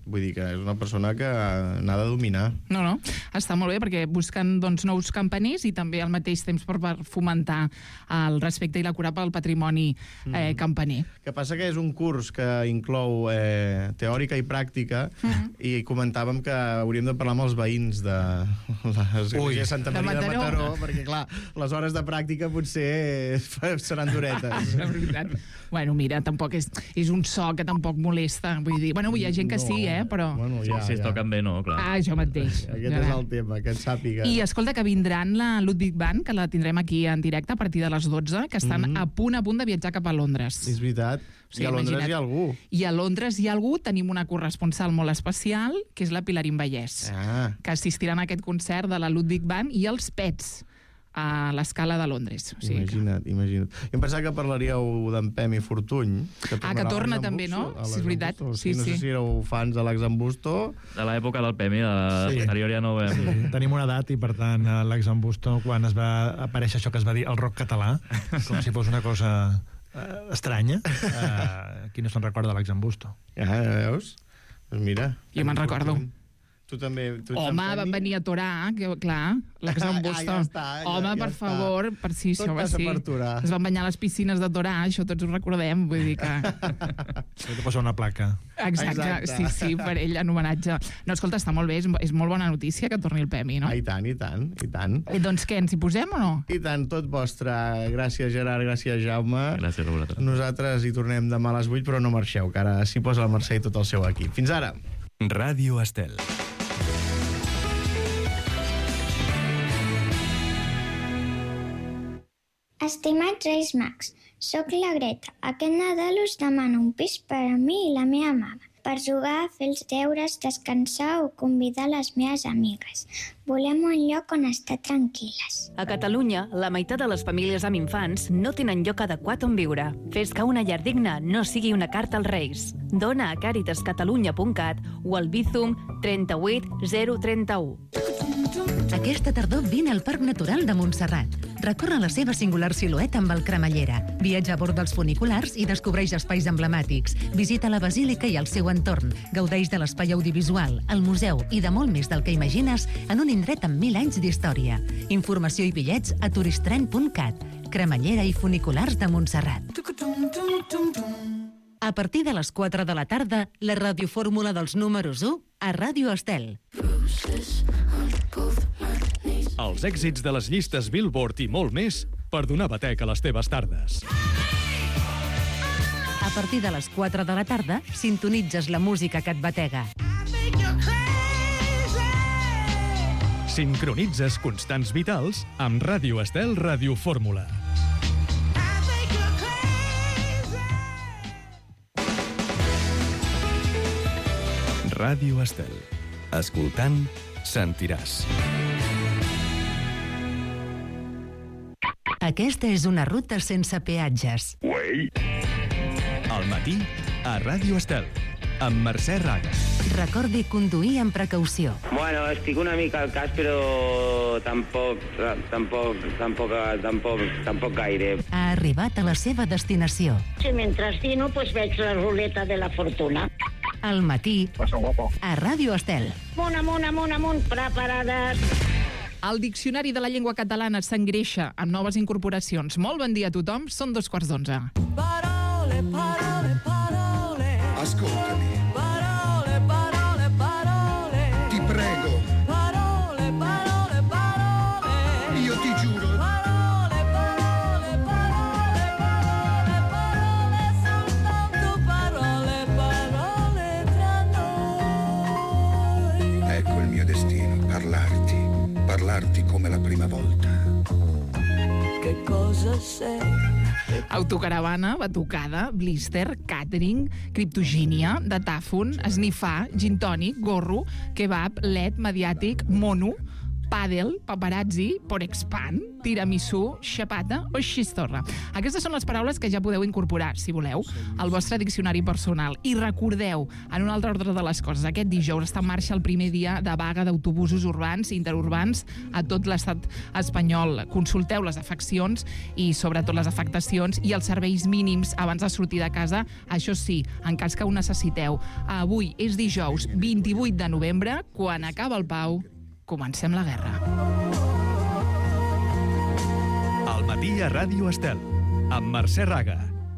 Vull dir que és una persona que n'ha de dominar. No, no, està molt bé, perquè busquen doncs, nous campaners i també al mateix temps per, per fomentar el respecte i la cura pel patrimoni eh, campaner. El que passa que és un curs que inclou eh, teòrica i pràctica, mm-hmm. i comentàvem que hauríem de parlar amb els veïns de l'església de Santa Maria de Mataró, de Mataró, perquè, clar, les hores de pràctica potser seran duretes. Ah, veritat. Bueno, mira, tampoc és, és un so que tampoc molesta. Vull dir, bueno, hi ha gent que no, sí, eh, però... Bueno, ja, sí, si es ja. toquen bé, no, clar. Ah, jo mateix. Aquest ja. és el tema, que et sàpiga. I escolta, que vindran la Ludwig Band, que la tindrem aquí en directe a partir de les dotze, que estan mm-hmm. a punt a punt de viatjar cap a Londres. És veritat. Sí, I a Londres imagina't. Hi ha algú. I a Londres hi ha algú, tenim una corresponsal molt especial, que és la Pilarín Vallès, ah. que assistirà a aquest concert de la Ludwig Band i els Pets, a l'Escala de Londres. O sigui imagina't, que... imagina't. Jo em pensava que parlaríeu d'en Pem i Fortuny. Que ah, que torna també, no? Sí, és veritat. Sí, sí. No sé si éreu fans d'Àlex Ambusto. De l'època del Pem i de l'anterior sí. ja no ho vam. Sí. Tenim una edat i, per tant, Àlex Ambusto, quan es va aparèixer això que es va dir el rock català, com si fos una cosa uh, estranya, uh, qui no se'n recorda d'Àlex Ambusto? Ja, veus? Doncs mira. Jo me'n recordo. Tu també... Tu Home, van venir a Torà, que, clar, l'Exambusto. Ah, ja està, ja, Home, ja per està. favor, per si Tot això va passa ser... per Torà. Es van banyar a les piscines de Torà, això tots ho recordem, vull dir que... Hem de posar una placa. Exacte, Exacte, sí, sí, per ell, en homenatge. No, escolta, està molt bé, és, és molt bona notícia que torni el Pemi, no? Ah, i tant, i tant, i tant. I doncs què, ens hi posem o no? I tant, tot vostre. Gràcies, Gerard, gràcies, Jaume. Gràcies a vosaltres. Nosaltres hi tornem demà a les vuit, però no marxeu, que ara s'hi posa el Mercè i tot el seu equip. Fins ara. Ràdio Estel. Estimats Reis Mags, sóc la Greta. Aquest Nadal us demano un pis per a mi i la meva mama, per jugar, fer els deures, descansar o convidar les meves amigues. Volem un lloc on estar tranquil·les. A Catalunya, la meitat de les famílies amb infants no tenen lloc adequat on viure. Fes que una llar digna no sigui una carta als Reis. Dona a càritas catalunya punt cat o al Bizum trenta-vuit zero trenta-u. Aquesta tardor vine al Parc Natural de Montserrat. Recorre la seva singular silueta amb el Cremallera. Viatja a bord dels funiculars i descobreix espais emblemàtics. Visita la basílica i el seu entorn. Gaudeix de l'espai audiovisual, el museu i de molt més del que imagines en un indret amb mil anys d'història. Informació i bitllets a turistren punt cat. Cremallera i funiculars de Montserrat. A partir de les quatre de la tarda, la radiofórmula dels números u a Ràdio Estel. Els èxits de les llistes Billboard i molt més per donar batec a les teves tardes. A partir de les quatre de la tarda, sintonitzes la música que et batega. Sincronitzes constants vitals amb Ràdio Estel Radiofórmula. Ràdio Estel. Escoltant, sentiràs. Aquesta és una ruta sense peatges. Uei! Al matí, a Ràdio Estel, amb Mercè Raga. Recordi conduir amb precaució. Bueno, estic una mica al cas, però tampoc, tampoc, tampoc, tampoc, tampoc gaire. Ha arribat a la seva destinació. Si mentre dino, pues veig la ruleta de la fortuna. Al matí, a Ràdio Estel. Amunt, amunt, amunt, amunt, preparades. El Diccionari de la Llengua Catalana s'engreixa amb noves incorporacions. Molt bon dia a tothom, són dos quarts d'onze. Parole, parole, parole. Ascoltami. Parole, parole, parole. Ti prego. Parole, parole, parole. Io ti giuro. Parole, parole, parole, parole, parole. Soltanto parole, parole tra noi. Ecco il mio destino, parlarti. Parlarti come la prima volta. Che cosa sei? Autocaravana, batucada, blister, catering, criptogínia, datàfon, esnifar, gin tònic, gorro, kebab, led, mediàtic, mono, pàdel, paparazzi, porexpan, tiramisú, xapata o xistorra. Aquestes són les paraules que ja podeu incorporar, si voleu, al vostre diccionari personal. I recordeu, en un altre ordre de les coses, aquest dijous està en marxa el primer dia de vaga d'autobusos urbans i interurbans a tot l'estat espanyol. Consulteu les afeccions i sobretot les afectacions i els serveis mínims abans de sortir de casa, això sí, en cas que ho necessiteu. Avui és dijous vint-i-vuit de novembre, quan acaba el Pau, comencem la guerra. Al matí a Ràdio Estel, amb Mercè Raga.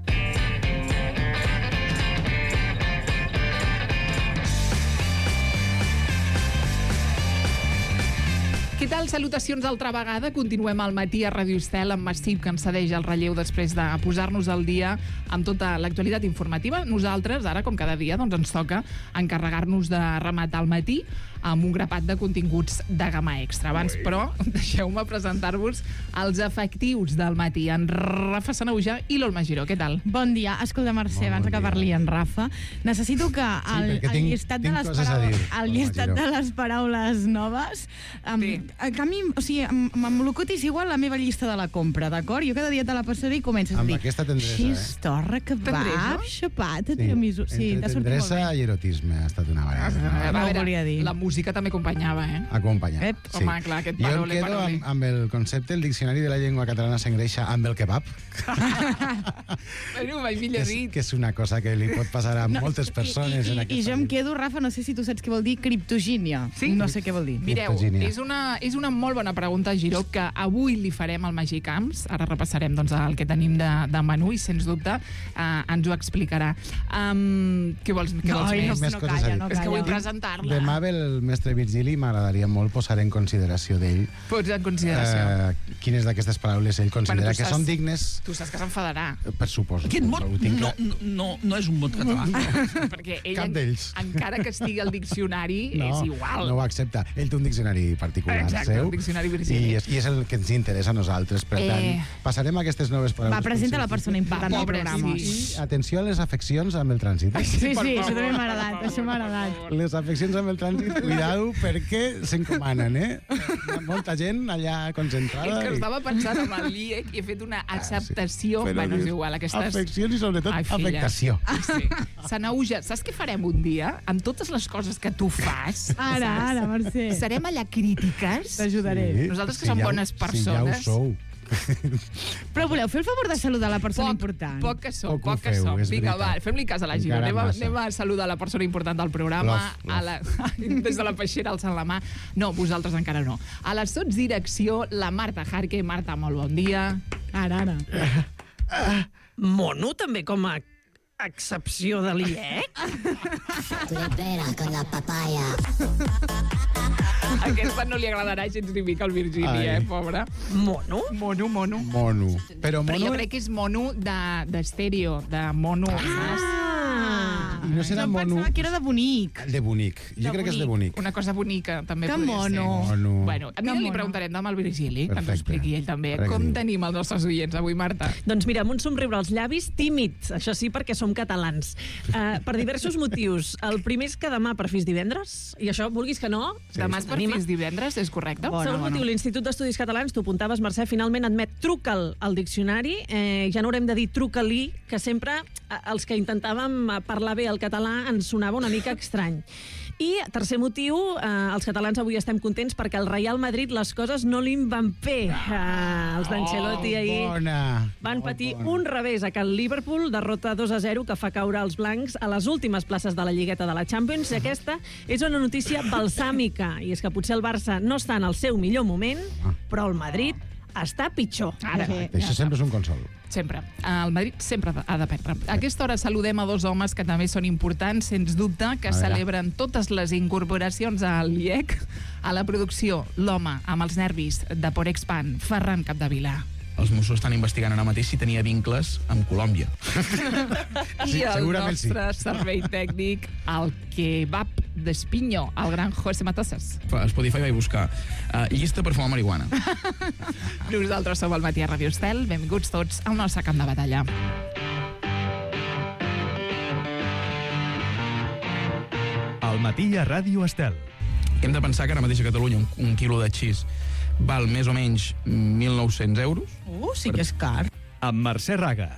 Què tal? Salutacions altra vegada. Continuem al matí a Ràdio Estel amb Massip, que ens cedeix el relleu després de posar-nos al dia amb tota l'actualitat informativa. Nosaltres, ara, com cada dia, doncs ens toca encarregar-nos de rematar el matí amb un grapat de continguts de gamma extra. Abans, però, deixeu-me presentar-vos els efectius del matí. En Rafa Sanauja i l'Olma Giró. Què tal? Bon dia. Escolta, Mercè, abans que parli en Rafa, necessito que el, Sí, perquè el tinc- llistat, de tinc les, coses a paraules, dir, el Olma llistat Giró. de les paraules noves em, Sí. que a mi, o sigui, em- m'emblocotis igual la meva llista de la compra, d'acord? Jo cada dia te la passaré i comences Amb a dir aquesta tendresa, eh? xistorra, kebab, Tendresa? xapata, tiramisú... Sí, t'ha entre sortit molt tendresa bé. i erotisme ha estat una A baralla. veure, volia dir. la música també acompanyava, eh? Acompanyat. Ep. Sí. Home, clar, aquest jo em parole, quedo parole. amb, amb el concepte, el diccionari de la llengua catalana s'engreixa amb el kebab, Bueno, mai que millor és, dit. que és una cosa que li pot passar a moltes persones I, en i, I aquesta jo em vida. quedo, Rafa, no sé si tu saps què vol dir criptogínia. Sí? No sé què vol dir. Mireu, Virgínia. és una, és una molt bona pregunta, Giró, que avui li farem al Magicamps. Ara repassarem doncs, el que tenim de, de menú i, sens dubte, eh, ens ho explicarà. Um, què vols, què No, vols ai, més? Més no coses calla, a dir. no És que vull calla. presentar-la. Demà ve el mestre Virgili i m'agradaria molt posar en consideració d'ell Pots en consideració. eh, quines d'aquestes paraules ell considera tu que saps- són dignes, Tu saps que s'enfadarà. eh, per suposo. Aquest mot Ho tinc no, clar. no, no és un mot català. Perquè ell, Cap en- d'ells. encara que estigui al diccionari, és igual. No ho accepta. Ell té un diccionari particular Exacte, seu. un diccionari Virgili. I és, I és el que ens interessa a nosaltres. Per Eh. tant, passarem a aquestes noves paraules. Va, presenta la persona important del pobre, programa. sí. I atenció a les afeccions amb el trànsit. Sí, sí, Per això favor, també m'ha per agradat, favor, això m'ha per agradat. favor. Les afeccions amb el trànsit, cuidado, perquè s'encomanen, eh? Hi ha molta gent allà concentrada. És que i- estava pensant en el I E C i he fet una acceptació. Però bueno, és dius, igual, aquestes... afeccions i sobretot Ai, filla. afectació. Sí. Sanauja, saps què farem un dia? Amb totes les coses que tu fas. Ara, saps? ara, Mercè. Serem allà crítiques. T'ajudaré. Nosaltres que si som ja ho- bones Si ja ho persones. sou. Però voleu fer el favor de saludar la persona Poc, important? poc que som, Poc ho poc que feu, som. és Vinga, va, veritat. fem-li cas a la Giro. Encara Anem a, massa. anem a saludar la persona important del programa. Love, love. A la, des de la peixera alçant la mà. No, vosaltres encara no. A la sotsdirecció, la Marta Jarque. Marta, molt bon dia. Ara, ara. Mono també com a excepció de l'I E C? con la papaya. Aquesta no li agradarà gens ni mica al Virgili, Ai. eh, pobre. Mono? Mono, mono. Mono. Però Però mono... jo crec que és mono de- d'estèreo, de, de mono, saps? I no serà Jo em mono... pensava que era de bonic. De bonic. Jo crec que és de bonic. Una cosa bonica, també Que podria ser. mono. Mono. Bueno, a Que mi li mono. preguntarem demà al Virgili, que ens ho Perfecte. expliqui ell també. Ara que Com diu. tenim els nostres oients avui, Marta? Doncs mira, amb un somriure als llavis tímid, això sí, perquè som catalans. Uh, per diversos motius. El primer és que demà per fi és divendres, i això, vulguis que no... Sí. Demà és per t'anima. fins divendres, és correcte? Bona, Segon bona. motiu, l'Institut d'Estudis Catalans, tu apuntaves, Mercè, finalment admet truca'l al diccionari. Eh, ja no haurem de dir truca-li, que sempre eh, els que intentàvem eh, parlar bé el català ens sonava una mica estrany. I, tercer motiu, eh, els catalans avui estem contents perquè el Real Madrid les coses no li van fer. Eh, els d'Ancelotti Oh, ahir bona. van Molt patir bona. un revés a Can Liverpool, derrota dos a zero que fa caure els blancs a les últimes places de la Lligueta de la Champions. I aquesta és una notícia balsàmica, i és que potser el Barça no està en el seu millor moment, però el Madrid està pitjor. Ara, Això sempre és un consol. sempre. El Madrid sempre ha de perdre. A aquesta hora saludem a dos homes que també són importants, sens dubte, que A veure. celebren totes les incorporacions al I E C. A la producció, l'home amb els nervis de Porexpan, Ferran Capdevila. Els Mossos estan investigant ara mateix si tenia vincles amb Colòmbia. Sí, I el segurament sí. nostre servei tècnic, el kebab d'Espinyo, el gran José Matosas. A Spotify vaig buscar uh, llista per fumar marihuana. Nosaltres som al Matí a Radio Estel. Benvinguts tots al nostre camp de batalla. Al matí a Ràdio Estel. Hem de pensar que ara mateix a Catalunya un, un quilo de xís val més o menys mil nou-cents euros. Uh, sí que és car. Amb Mercè Raga.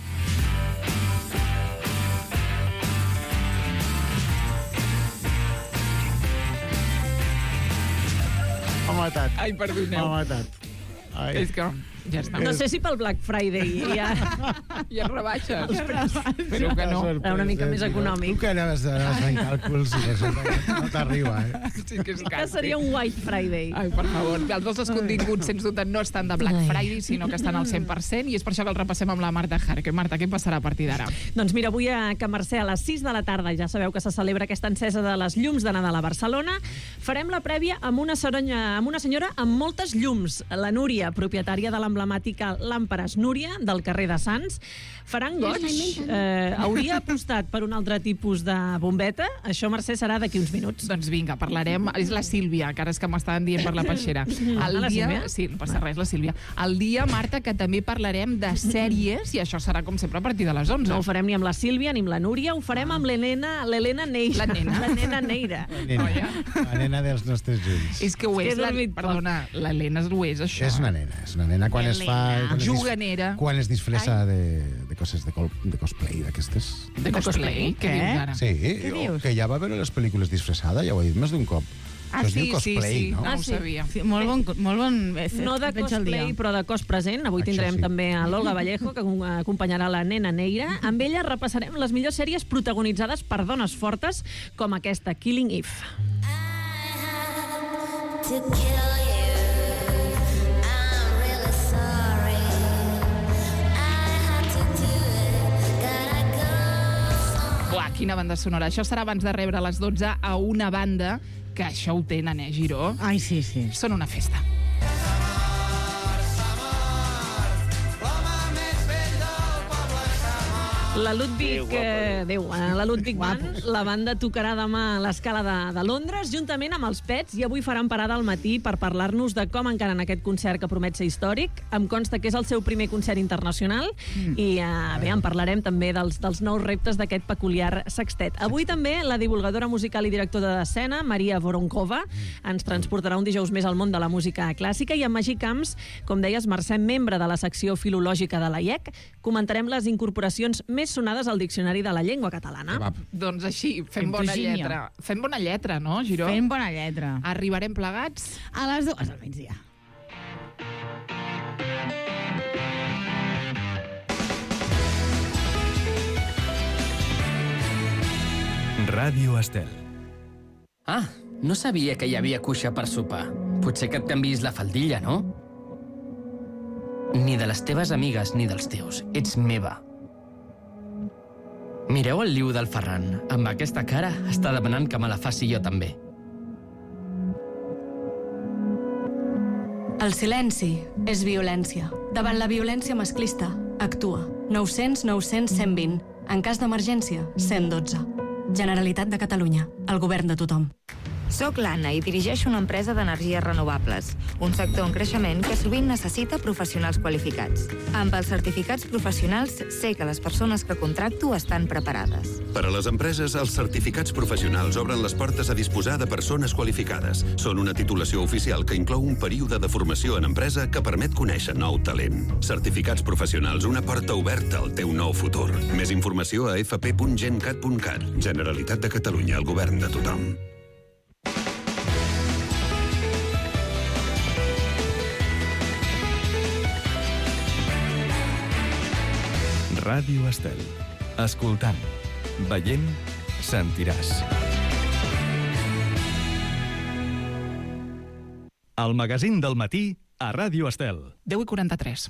M'ha matat. Ai, perdoneu. M'ha matat. Ai. És que ja està. No sé si pel Black Friday ja... Ja rebaixes. Els preus. Espero que no. Era una mica més econòmic. Tu que anaves, anaves fent càlculs i resulta que no t'arriba, eh? Sí que és car. Que seria un White Friday. Ai, per favor. Els nostres continguts, sens dubte, no estan de Black Friday, sinó que estan al cent per cent, i és per això que el repassem amb la Marta Jarque. Marta, què passarà a partir d'ara? Doncs mira, avui a Can Mercè, a les sis de la tarda, ja sabeu que se celebra aquesta encesa de les llums de Nadal a Barcelona, farem la prèvia amb una, seronya, amb una senyora amb moltes llums, la Núria, propietària de l'emblemàtica Làmperes Núria, del carrer de Sants. Faran goig? Eh, hauria apostat per un altre tipus de bombeta? Això, Mercè, serà d'aquí uns minuts. Doncs vinga, parlarem. És la Sílvia, que ara és que m'estaven dient per la peixera. El Ah, la dia... Sílvia? Sí, no passa res, la Sílvia. El dia, Marta, que també parlarem de sèries, i això serà, com sempre, a partir de les onze. No ho farem ni amb la Sílvia ni amb la Núria, ho farem amb l'Helena l'Helena Neira. La nena. La nena Neira. La nena, la nena dels nostres ulls. És que ho és, la... perdona, l'Helena ho és, això. És una nena, és una nena quan es fa... Quan es dis- Juganera. Quan es disfressa de, de coses de, col, de cosplay, d'aquestes. De cosplay? Què dius ara? Sí, Què jo, dius? que ja va veure les pel·lícules disfressada, ja ho he dit més d'un cop. Ah, Això es sí, diu cosplay, sí, sí. no? No Ah, ho sí. sabia. Sí, molt bon... Molt bon eh, No de veig el dia. cosplay, però de cos present. Avui Això tindrem sí. també a l'Olga Vallejo, que acompanyarà la nena Neira. Amb ella repassarem les millors sèries protagonitzades per dones fortes, com aquesta, Killing Eve. To kill you, I'm really sorry. I had to do it, gotta go. Buah, quina banda sonora. Això serà abans de rebre a les dotze a una banda que això ho tenen, eh, Giró? Ai, sí, sí. Són una festa. La Ludwig, eh, Déu, eh, la Ludwig Band, la banda tocarà demà a l'Escala de, de Londres, juntament amb els Pets, i avui faran parada al matí per parlar-nos de com encaren aquest concert que promet ser històric. Em consta que és el seu primer concert internacional, mm. i eh, bé, en parlarem també dels, dels nous reptes d'aquest peculiar sextet. Avui també la divulgadora musical i directora d'escena, Maria Voronkova, ens transportarà un dijous més al món de la música clàssica, i amb Magí Camps, com deies, Mercè, membre de la secció filològica de l'A I E C, comentarem les incorporacions més sonades al Diccionari de la Llengua Catalana. Doncs així, fem bona Centoginio. lletra. Fem bona lletra, no, Giró? Fent bona lletra. Arribarem plegats? A les dues del migdia. Ràdio Estel. Ah, no sabia que hi havia cuixa per sopar. Potser que et canviïs la faldilla, no? Ni de les teves amigues ni dels teus. Ets meva. Mireu el liu del Ferran. Amb aquesta cara està demanant que me la faci jo també. El silenci és violència. Davant la violència masclista, actua. nou cents nou cents cent vint. En cas d'emergència, cent dotze. Generalitat de Catalunya. El govern de tothom. Soc l'Anna i dirigeixo una empresa d'energies renovables, un sector en creixement que sovint necessita professionals qualificats. Amb els certificats professionals sé que les persones que contracto estan preparades. Per a les empreses, els certificats professionals obren les portes a disposar de persones qualificades. Són una titulació oficial que inclou un període de formació en empresa que permet conèixer nou talent. Certificats professionals, una porta oberta al teu nou futur. Més informació a f p punt gencat punt cat. Generalitat de Catalunya, el govern de tothom. Ràdio Estel. Escoltant, veient, sentiràs. El magazín del matí a Ràdio Estel. deu i quaranta-tres.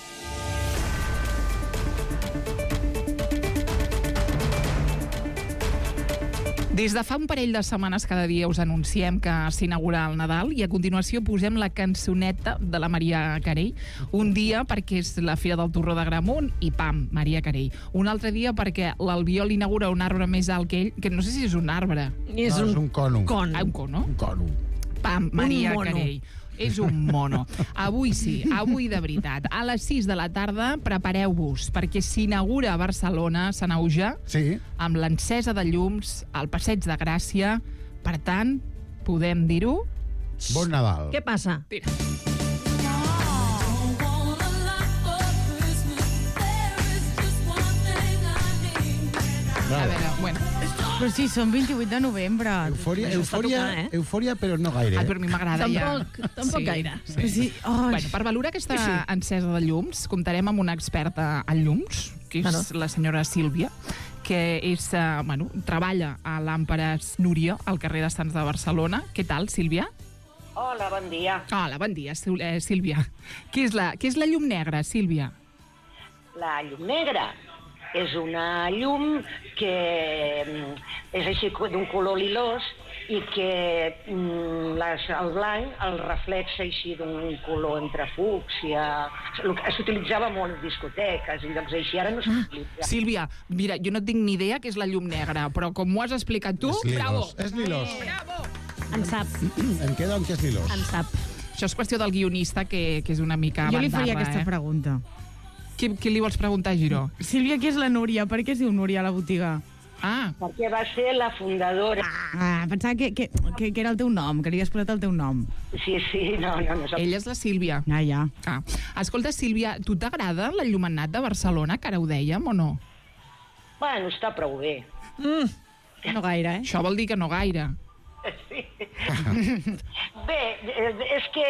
Des de fa un parell de setmanes cada dia us anunciem que s'inaugura el Nadal i a continuació posem la cançoneta de la Maria Carey. Un dia perquè és la Fira del Torró d'Agramunt i pam, Maria Carey. Un altre dia perquè l'Albiol inaugura un arbre més alt que ell, que no sé si és un arbre. És no, un, és un cono. Con. Ah, un cono? Un cono. Pam, Maria mono. Carey. És un mono. Avui sí, avui de veritat. A les sis de la tarda prepareu-vos, perquè s'inaugura a Barcelona, Sant Aujà, sí. amb l'encesa de llums al Passeig de Gràcia. Per tant, podem dir-ho... Bon Nadal. Què passa? Tira. A veure, bueno. Però sí, són vint-i-vuit de novembre. Eufòria, Això està eufòria, tocant, eh? eufòria, però no gaire. Ah, però a mi m'agrada ja. Tampoc, tampoc gaire. Sí. Sí. Oh, Bueno, per valorar aquesta Sí. encesa de llums, comptarem amb una experta en llums, que és Bueno. la senyora Sílvia, que és, eh, bueno, treballa a l'Àmpares Núria, al carrer de Sants de Barcelona. Què tal, Sílvia? Hola, bon dia. Hola, bon dia, Sil- eh, Sílvia. Què és, la, què és la llum negra, Sílvia? La llum negra és una llum que mm, és així co- d'un color lilós i que mm, les, el blanc el reflexa així d'un color entre fúcsia. El que S'utilitzava molt en discoteques i llocs així, ara no s'utilitza. Sílvia, mira, jo no tinc ni idea què és la llum negra, però com m'ho has explicat tu, És bravo! lilós. És lilós. En sap, Em quedo amb que és lilós. en sap. Això és qüestió del guionista, que, que és una mica jo li bandarra, faria aquesta eh? pregunta. Qui, qui li vols preguntar, Giró? Sílvia, qui és la Núria? Per què es diu Núria a la botiga? Ah, Perquè va ser la fundadora. Ah, pensava que, que, que, que era el teu nom, que li havies posat el teu nom. Sí, sí, no, no, no. ella és la Sílvia. Ah, ja. Ah. Escolta, Sílvia, tu t'agrada l'enllumenat de Barcelona, que ara ho dèiem, o no? Bueno, està prou bé. Mm, no gaire, eh? Això vol dir que no gaire. Sí. Bé, eh, és que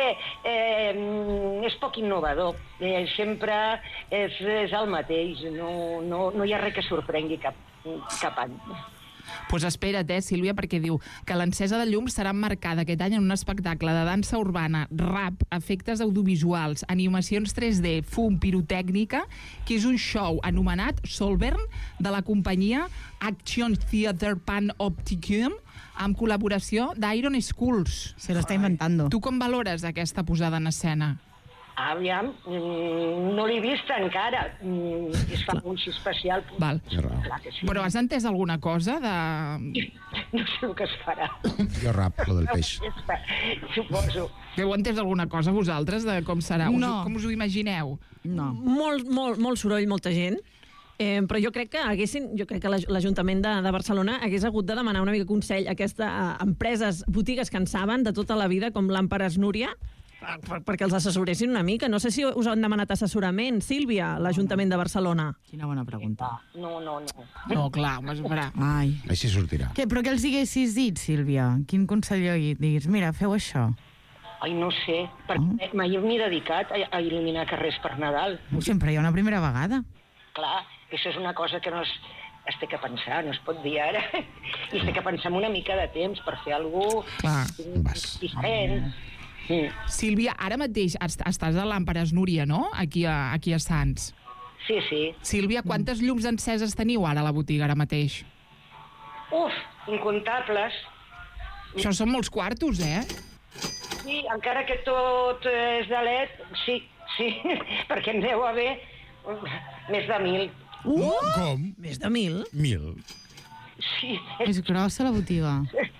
eh, és poc innovador. Eh, sempre és, és el mateix. No, no, no hi ha res que sorprengui cap, cap any. Doncs pues espera't, eh, Sílvia, perquè diu que l'encesa de llums serà marcada aquest any en un espectacle de dansa urbana, rap, efectes audiovisuals, animacions tres D, fum, pirotècnica, que és un show anomenat Solvern de la companyia Action Theatre Panopticum, amb col·laboració d'Iron Schools. Se lo está inventando. Tu com valores aquesta posada en escena? Aviam, mm, no l'he vist encara. Mm, es fa un així especial. Val. Clar que sí. Però has entès alguna cosa de... No sé el que es farà. Jo rap, lo del peix. Suposo. Heu entès alguna cosa vosaltres de com serà? Us, No. com us ho imagineu? No. Molt, molt, molt soroll, molta gent. Eh, però jo crec que haguessin, jo crec que l'Aj- l'Ajuntament de, de Barcelona hagués hagut de demanar una mica consell a aquestes eh, empreses, botigues que en saben de tota la vida, com l'Àmpares Núria, per, perquè els assessoressin una mica. No sé si us han demanat assessorament, Sílvia, l'Ajuntament de Barcelona. Quina bona pregunta. No, no, no. No, clar, home, espera. Ai. Així sortirà. Què, però què els haguessis dit, Sílvia? Quin consell li diguis? Mira, feu això. Ai, no sé, perquè oh. mai m'he dedicat a, a il·luminar carrers per Nadal. Sempre hi ha una primera vegada. Clar, això és una cosa que no es, es té que pensar, no es pot dir ara. I es té que pensar amb una mica de temps per fer alguna cosa diferent. Mm. Sílvia, ara mateix est- estàs a l'Àmpares Núria, no? Aquí a, aquí a Sants. Sí, sí. Sílvia, quantes llums enceses teniu ara a la botiga, ara mateix? Uf, incomptables. Això són molts quartos, eh? Sí, encara que tot és de L E D, sí, sí, perquè en deu haver més de mil. Uh, com? Més de mil? Mil. Sí. És grossa la botiga.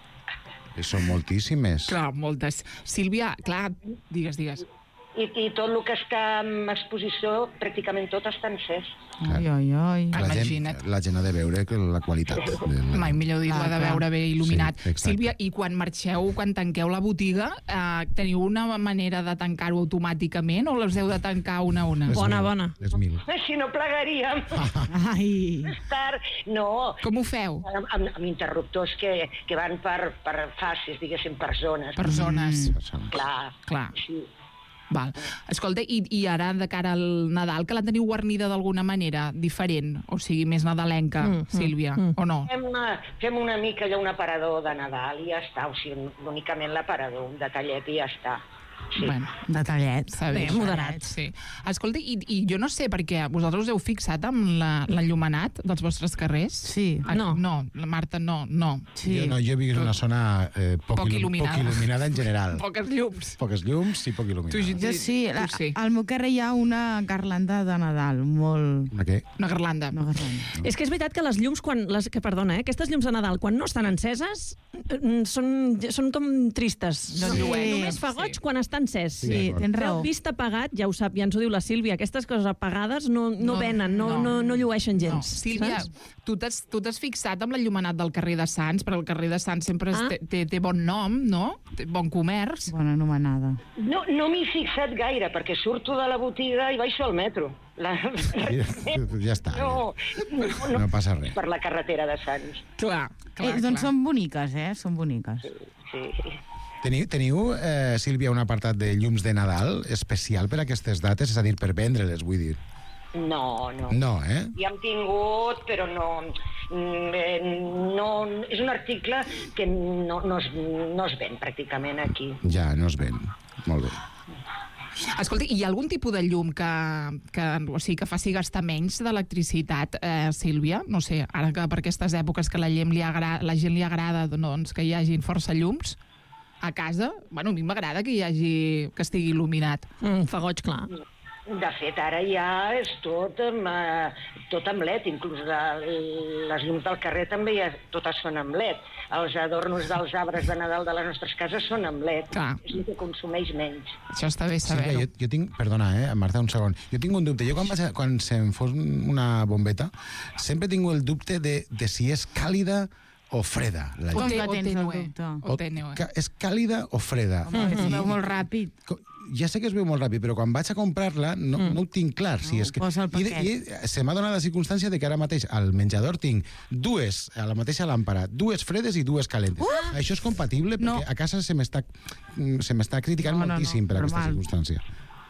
Són moltíssimes. Clar, moltes. Sílvia, clar, digues, digues. I, I tot el que està en exposició, pràcticament tot està encès. Ai, ai, ai. La gent, la gent ha de veure que la qualitat. De la... Mai millor dit, Clar, ho ha de clar. veure bé il·luminat. Sí, exacte. Sílvia, i quan marxeu, quan tanqueu la botiga, eh, teniu una manera de tancar-ho automàticament o les heu de tancar una a una? Les Bona, mil, bona. Les mil. Si no plegaríem. Ai. Més tard, no. Com ho feu? Amb, amb, amb interruptors que, que van per, per fases, diguéssim, per zones. Per zones. Mm. Clar. Clar. Sí. Val. Escolta, i, i ara de cara al Nadal, que la teniu guarnida d'alguna manera diferent? O sigui, més nadalenca, Mm, mm, Sílvia, mm. o no? Fem, una- fem una mica allò, un aparador de Nadal i ja està. O sigui, únicament l'aparador, un detallet i ja està. Sí. Bueno, detallet. Està bé, Bé, moderat. Sí. Escolta, i, i jo no sé, perquè vosaltres us heu fixat amb la- l'enllumenat dels vostres carrers? Sí. Ah, No. No, la Marta no, no. Sí. Jo, no, jo he vist una zona eh, poc, Poc il·lu- il·luminada. poc il·luminada en general. Poques llums. Poques llums i poc il·luminada. Tu, Jo sí, la, tu sí. al meu carrer hi ha una garlanda de Nadal, molt... Una què? Una garlanda. Una garlanda. És que és veritat que les llums, quan, les, que perdona, eh, aquestes llums de Nadal, quan no estan enceses, mm, són, són com tristes. No Sí. llueixen. Només fa goig Sí. quan està encès. Sí, sí, tens raó. Heu vist apagat, ja ho sap, ja ens ho diu la Sílvia, aquestes coses apagades no, no, No, venen, no, no. no, no llueixen gens. No. Sílvia, saps? tu t'has tu t'has fixat amb l'enllumenat del carrer de Sants, perquè el carrer de Sants sempre Ah. té, té, té bon nom, no? Té bon comerç. Bona anomenada. No, no m'hi he fixat gaire, perquè surto de la botiga i baixo al metro. La... Ja està. No, no, no, No passa res. per la carretera de Sants. Clar, Eh, doncs són boniques, eh? Són boniques. Sí. Teniu, teniu eh, Sílvia, un apartat de llums de Nadal especial per a aquestes dates? És a dir, per vendre-les, vull dir. No, no. No, eh? Ja hem tingut, però no, mm, eh, no... És un article que no, no, es, no es ven pràcticament aquí. Ja, no es ven. Molt bé. Escolti, hi ha algun tipus de llum que, que, o sigui, que faci gastar menys d'electricitat, eh, Sílvia? No sé, ara que per aquestes èpoques que la gent li agrada, la gent li agrada doncs, que hi hagin força llums a casa, bueno, a mi m'agrada que hi hagi, que estigui il·luminat. Mm, fa goig, clar. De fet, ara ja és tot amb, eh, tot amb L E D, inclús de, les llums del carrer també ja totes són amb L E D. Els adornos dels arbres de Nadal de les nostres cases són amb L E D. Clar. És el que consumeix menys. Això està bé Sílvia, jo, jo tinc... Perdona, eh, Marta, un segon. Jo tinc un dubte. Jo quan, vaig a, quan se'm fos una bombeta, sempre tinc el dubte de, de si és càlida o freda. La Com te- que o tens el tenue. dubte? O tenue. Ca- És càlida o freda? Home, es veu molt ràpid. Co- Ja sé que es veu molt ràpid, però quan vaig a comprar-la no, mm. no ho tinc clar. Si és que... posa el I, paquet. I se m'ha donat la circumstància de que ara mateix al menjador tinc dues, a la mateixa làmpara, dues fredes i dues calentes. Uh! Això és compatible? Perquè No. a casa se m'està se m'està criticant No, no, no, moltíssim per aquesta normal. circumstància.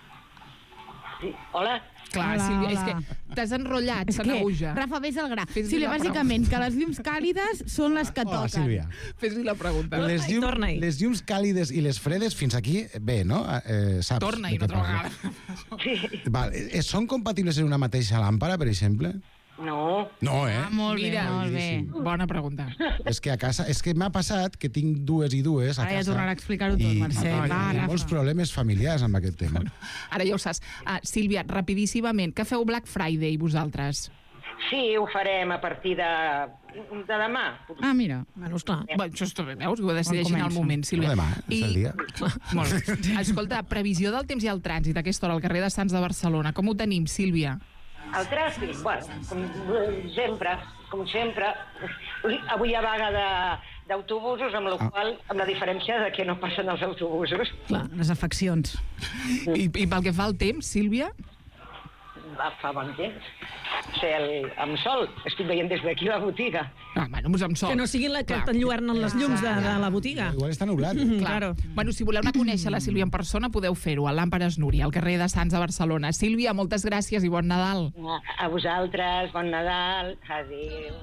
Sí. Hola? Clar, Hola, Sílvia, hola. és que t'has enrotllat, És se que, n'aguja. Rafa, vés al gra. Fes-li Sílvia, la bàsicament, que les llums càlides són les que Hola, toquen. Sílvia. Fes-li la pregunta. Les, llum, torna-hi. les llums càlides i les fredes, fins aquí, bé, no? Eh, saps Torna-hi de què una altra parlo. vegada. Val. Eh, són compatibles en una mateixa làmpara, per exemple? No. No, eh? Ah, molt bé, Mira, molt bé. bona pregunta. És que a casa, és que m'ha passat que tinc dues i dues a Ara ja casa. tornarà a explicar-ho tot, i, Mercè. i, Va, hi ha Rafa. molts problemes familiars amb aquest tema. Ara ja ho saps. Uh, Sílvia, rapidíssimament, què feu Black Friday, vosaltres? Sí, ho farem a partir de, de demà. Ah, mira. Bueno, esclar. Bueno, això està bé, veus? Ho decideixin al comença? moment, Sílvia. No, demà, és el dia. Molt bé. Escolta, previsió del temps i el trànsit a aquesta hora al carrer de Sants de Barcelona. Com ho tenim, Sílvia? El tràfic, bueno, com sempre, com sempre. Avui hi ha vaga de- d'autobusos, amb la Ah. qual, amb la diferència de que no passen els autobusos. Clar, les afeccions. I, I pel que fa al temps, Sílvia? Va, fa bon temps. O sigui, el, amb sol, estic veient des d'aquí la botiga. Ah, bueno, doncs amb sol. Que no siguin la que Clar. t'enlluernen les llums de, de la botiga. Igual està nublat. Clar. Claro. Bueno, si voleu anar a conèixer la Sílvia en persona, podeu fer-ho a Làmpares Núria, al carrer de Sants de Barcelona. Sílvia, moltes gràcies i bon Nadal. A vosaltres, bon Nadal, adéu.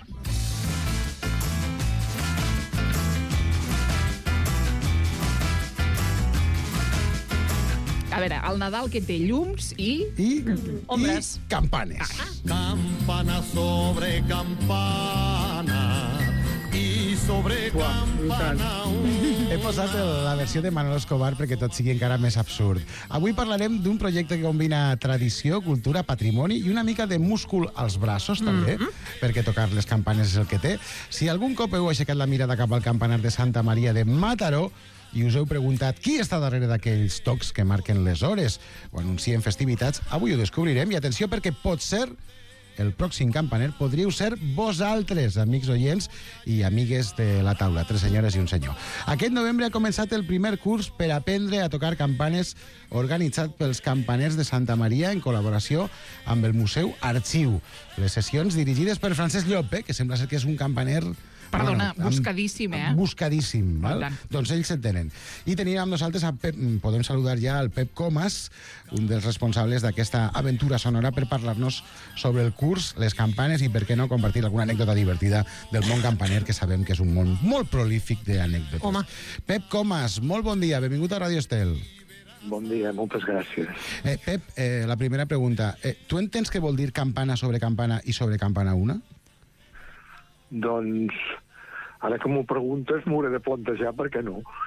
A veure, el Nadal que té llums i... I, Ombres. i campanes. Campana sobre campana i sobre campana He posat el- la versió de Manolo Escobar perquè tot sigui encara més absurd. Avui parlarem d'un projecte que combina tradició, cultura, patrimoni i una mica de múscul als braços, també, perquè tocar les campanes és el que té. Si algun cop heu aixecat la mirada cap al campanar de Santa Maria de Mataró i us heu preguntat qui està darrere d'aquells tocs que marquen les hores o anuncien festivitats, avui ho descobrirem i atenció perquè pot ser el pròxim campaner podríeu ser vosaltres, amics oients i amigues de la taula, tres senyores i un senyor. Aquest novembre ha començat el primer curs per aprendre a tocar campanes organitzat pels campaners de Santa Maria en col·laboració amb el Museu Arxiu. Les sessions dirigides per Francesc Llop, eh, que sembla ser que és un campaner... Perdona, amb- buscadíssim, eh? Buscadíssim, val? tant. Doncs ells s'entenen. I tenim amb nosaltres, a Pep, podem saludar ja al Pep Comas, un dels responsables d'aquesta aventura sonora per parlar-nos sobre el curs, les campanes i, per què no, compartir alguna anècdota divertida del món campaner, que sabem que és un món molt prolífic d'anècdotes. Home. Pep Comas, molt bon dia, benvingut a Radio Estel. Bon dia, moltes gràcies. Eh, Pep, eh, la primera pregunta. Eh, tu entens què vol dir campana sobre campana i sobre campana una? Doncs, ara que m'ho preguntes, m'ho hauré de plantejar, perquè no.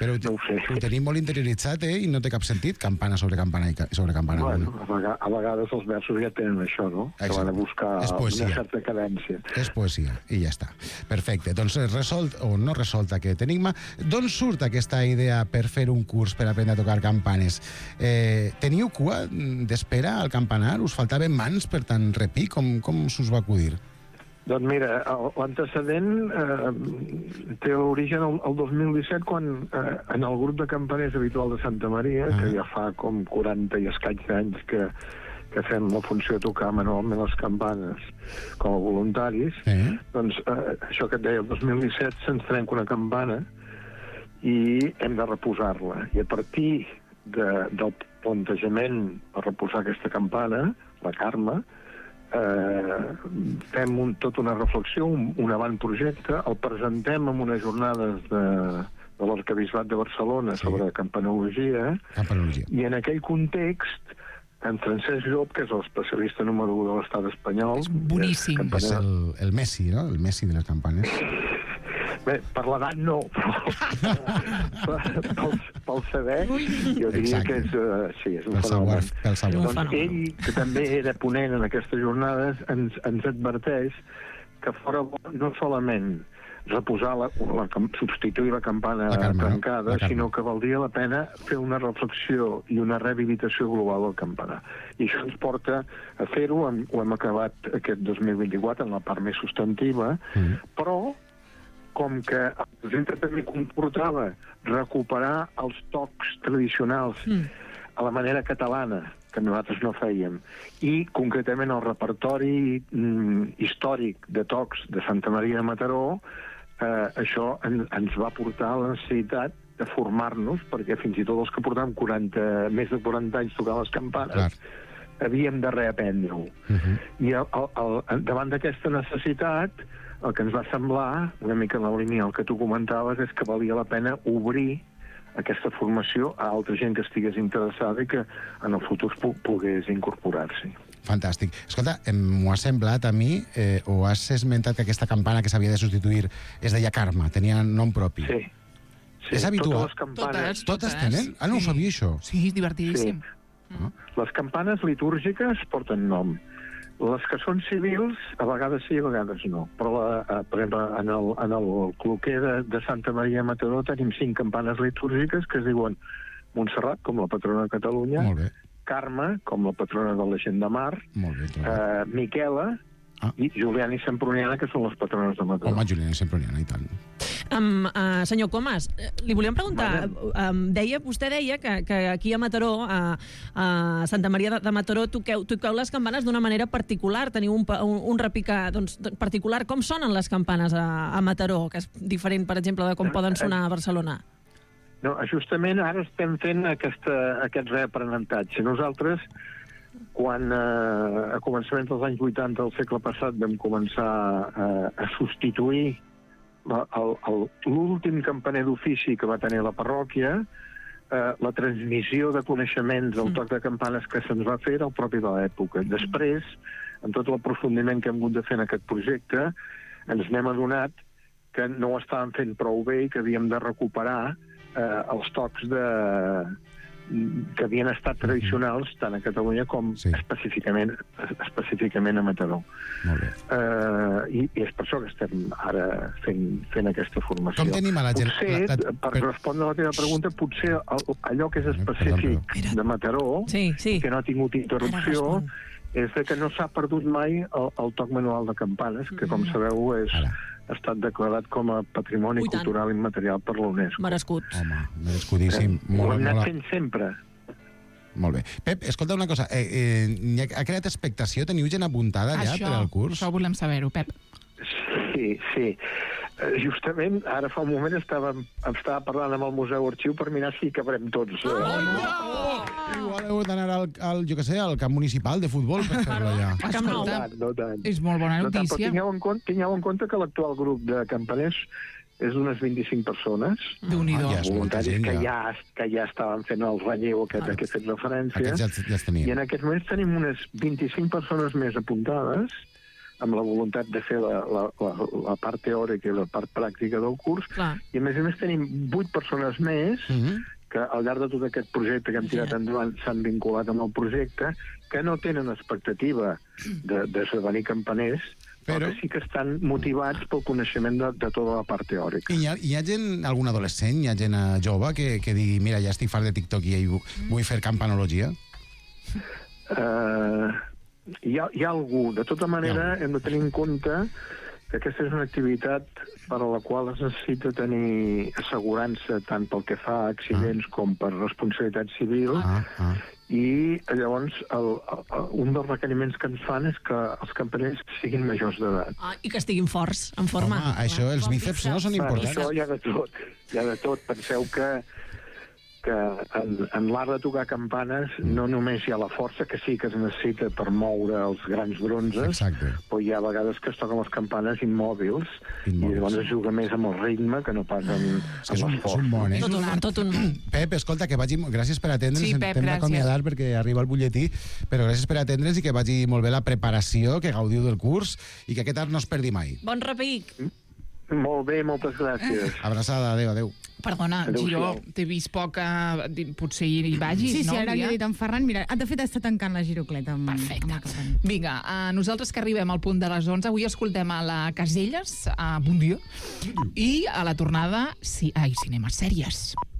Però no ho sé. Ho tenim molt interioritzat, eh? I no té cap sentit, campana sobre campana i ca sobre campana. Bueno, a, vega a vegades els versos ja tenen això, no? Exacte. Que van a buscar una certa cadència. És poesia, i ja està. Perfecte, doncs resolt, o no resolt aquest enigma, d'on surt aquesta idea per fer un curs per aprendre a tocar campanes? Eh, teniu cua d'espera al campanar? Us faltaven mans per tant repic? Com, com s'us va acudir? Doncs mira, l'antecedent eh, té origen el, el dos mil disset quan eh, en el grup de campaners habitual de Santa Maria, ah. que ja fa com quaranta i escaig anys que, que fem la funció de tocar manualment les campanes com a voluntaris, eh? doncs eh, això que et deia, el dos mil disset se'ns trenca una campana i hem de reposar-la. I a partir de, del plantejament per reposar aquesta campana, la Carme, Eh, fem un, tota una reflexió, un, un avantprojecte, el presentem en unes jornades de, de l'Arquebisbat de Barcelona sí. sobre campanologia, campanologia, i en aquell context en Francesc Llop, que és l'especialista número u de l'estat espanyol... És boníssim. És, és el, el Messi, no? El Messi de les campanes. Bé, per l'edat no, però pel, pel saber, jo diria Exacte. que és, uh, sí, és un fenomen. Doncs ell, que també era ponent en aquestes jornades, ens, ens adverteix que fora bo no solament reposar la, la, substituir la campana la Carme, trencada, no? sinó que valdria la pena fer una reflexió i una rehabilitació global del campanar. I això ens porta a fer-ho, ho hem acabat aquest dos mil vint-i-quatre en la part més substantiva, mm. però com que el projecte també comportava recuperar els tocs tradicionals mm. a la manera catalana, que nosaltres no fèiem, i concretament el repertori mm, històric de tocs de Santa Maria de Mataró, eh, això en, ens va portar a la necessitat de formar-nos, perquè fins i tot els que portàvem quaranta, més de quaranta anys tocant les campanes, Clar. havíem de reaprendre-ho. Uh-huh. I el, el, el, davant d'aquesta necessitat, el que ens va semblar, una mica en la línia el que tu comentaves, és que valia la pena obrir aquesta formació a altra gent que estigués interessada i que en el futur pogués incorporar-s'hi. Fantàstic. Escolta, m'ho ha semblat a mi, eh, o has esmentat que aquesta campana que s'havia de substituir es deia Carme, tenia nom propi. Sí. sí és habitual? Totes les campanes... Totes, totes tenen? Ah, no sí. ho sabia, això. Sí, és divertidíssim. Sí. Mm. Les campanes litúrgiques porten nom. Les que són civils, a vegades sí, a vegades no. Però, la, per exemple, en el, en el cloquer de, de Santa Maria de Mataró tenim cinc campanes litúrgiques que es diuen Montserrat, com la patrona de Catalunya, Carme, com la patrona de la gent de mar, eh, Miquela ah. i Juliana i Semproniana, que són les patrones de Mataró. Home, Juliana i Semproniana, i tant. Um, uh, senyor Comas, li volíem preguntar, um, deia, vostè deia que, que aquí a Mataró, a, a Santa Maria de, de Mataró, toqueu, toqueu les campanes d'una manera particular, teniu un, un, un repicar doncs, particular. Com sonen les campanes a, a Mataró, que és diferent, per exemple, de com poden sonar a Barcelona? No, justament ara estem fent aquesta, aquest reaprenentatge. Nosaltres, quan eh, a començaments dels anys vuitanta del segle passat vam començar eh, a substituir l'últim campaner d'ofici que va tenir la parròquia, eh, la transmissió de coneixements del toc de campanes que se'ns va fer era el propi de l'època. Després, amb tot l'aprofundiment que hem hagut de fer en aquest projecte, ens n'hem adonat que no ho estàvem fent prou bé i que havíem de recuperar eh, els tocs de... que havien estat tradicionals tant a Catalunya com sí. específicament, específicament a Mataró. Molt bé. Uh, i, I és per això que estem ara fent, fent aquesta formació. Com tenim a la gent... Potser, la, la... per respondre a la teva pregunta, potser allò que és específic de Mataró, sí, sí. que no ha tingut interrupció, és que no s'ha perdut mai el, el toc manual de campanes, que com sabeu és... Ara. ha estat declarat com a Patrimoni Cultural Immaterial per la UNESCO. Merescut. Home, merescudíssim. Eh, ho hem anat fent sempre. Molt bé. Pep, escolta una cosa. Eh, eh, ha creat expectació? Teniu gent apuntada ja això, per al curs? Això volem saber-ho, Pep. Sí, sí. Justament, ara fa un moment estava, estava parlant amb el Museu Arxiu per mirar si hi cabrem tots. Oh, no! Igual heu d'anar al, al, jo què sé, al camp municipal de futbol per fer-lo allà. Escolta, no tant, no tant. És molt bona notícia. No tant, tingueu, en compte, tingueu en compte que l'actual grup de campaners és d'unes vint-i-cinc persones. Déu-n'hi-do. Ah, ja voluntaris gent, ja. Que, ja, que ja estaven fent el relleu aquest ah. a què he fet referència. Aquests ja, ja els teníem. I en aquests moments tenim unes vint-i-cinc persones més apuntades, amb la voluntat de fer la, la, la, la part teòrica i la part pràctica del curs, Clar. i a més a més tenim vuit persones més Mhm. que al llarg de tot aquest projecte que hem tirat endavant s'han vinculat amb el projecte, que no tenen expectativa de- d'esdevenir campaners, però... però que sí que estan motivats pel coneixement de, de tota la part teòrica. I hi ha, hi ha gent, algun adolescent, hi ha gent eh, jove que, que digui, mira, ja estic fart de TikTok i vu- vull fer campanologia? Uh, hi, ha, hi ha algú. De tota manera, hem de tenir en compte que aquesta és una activitat per a la qual es necessita tenir assegurança tant pel que fa a accidents ah. com per responsabilitat civil, Ah, ah. i llavors el, el, un dels requeriments que ens fan és que els campaners siguin majors d'edat. Ah, I que estiguin forts, en forma. Home, això, els bíceps no són importants. Això hi ha de tot. Hi ha de tot. Penseu que que en, en l'art de tocar campanes no només hi ha la força, que sí que es necessita per moure els grans bronzes, Exacte. però hi ha vegades que es toquen les campanes immòbils, immòbils. i llavors es juga més amb el ritme que no pas amb, amb És un, les és un món, eh? Tot un món, tot un món. Pep, escolta, que vagi... Gràcies per atendre's. Sí, Ens Pep, hem gràcies. d'acomiadar perquè arriba el butlletí, però gràcies per atendre's i que vagi molt bé la preparació, que gaudiu del curs i que aquest art no es perdi mai. Bon repic. Molt bé, moltes gràcies. Abraçada, adéu, adéu. Perdona, Adéu-siau. Giró, t'he vist poc, eh, di- potser hi vagis, Sí, sí, no? ara li Lia? he dit en Ferran, mira, de fet està tancant la girocleta amb, Perfecte. amb el Ferran. Vinga, a nosaltres que arribem al punt de les onze, avui escoltem a la Caselles, a Bon Dia, i a la tornada, sí, ai, cinema, sèries.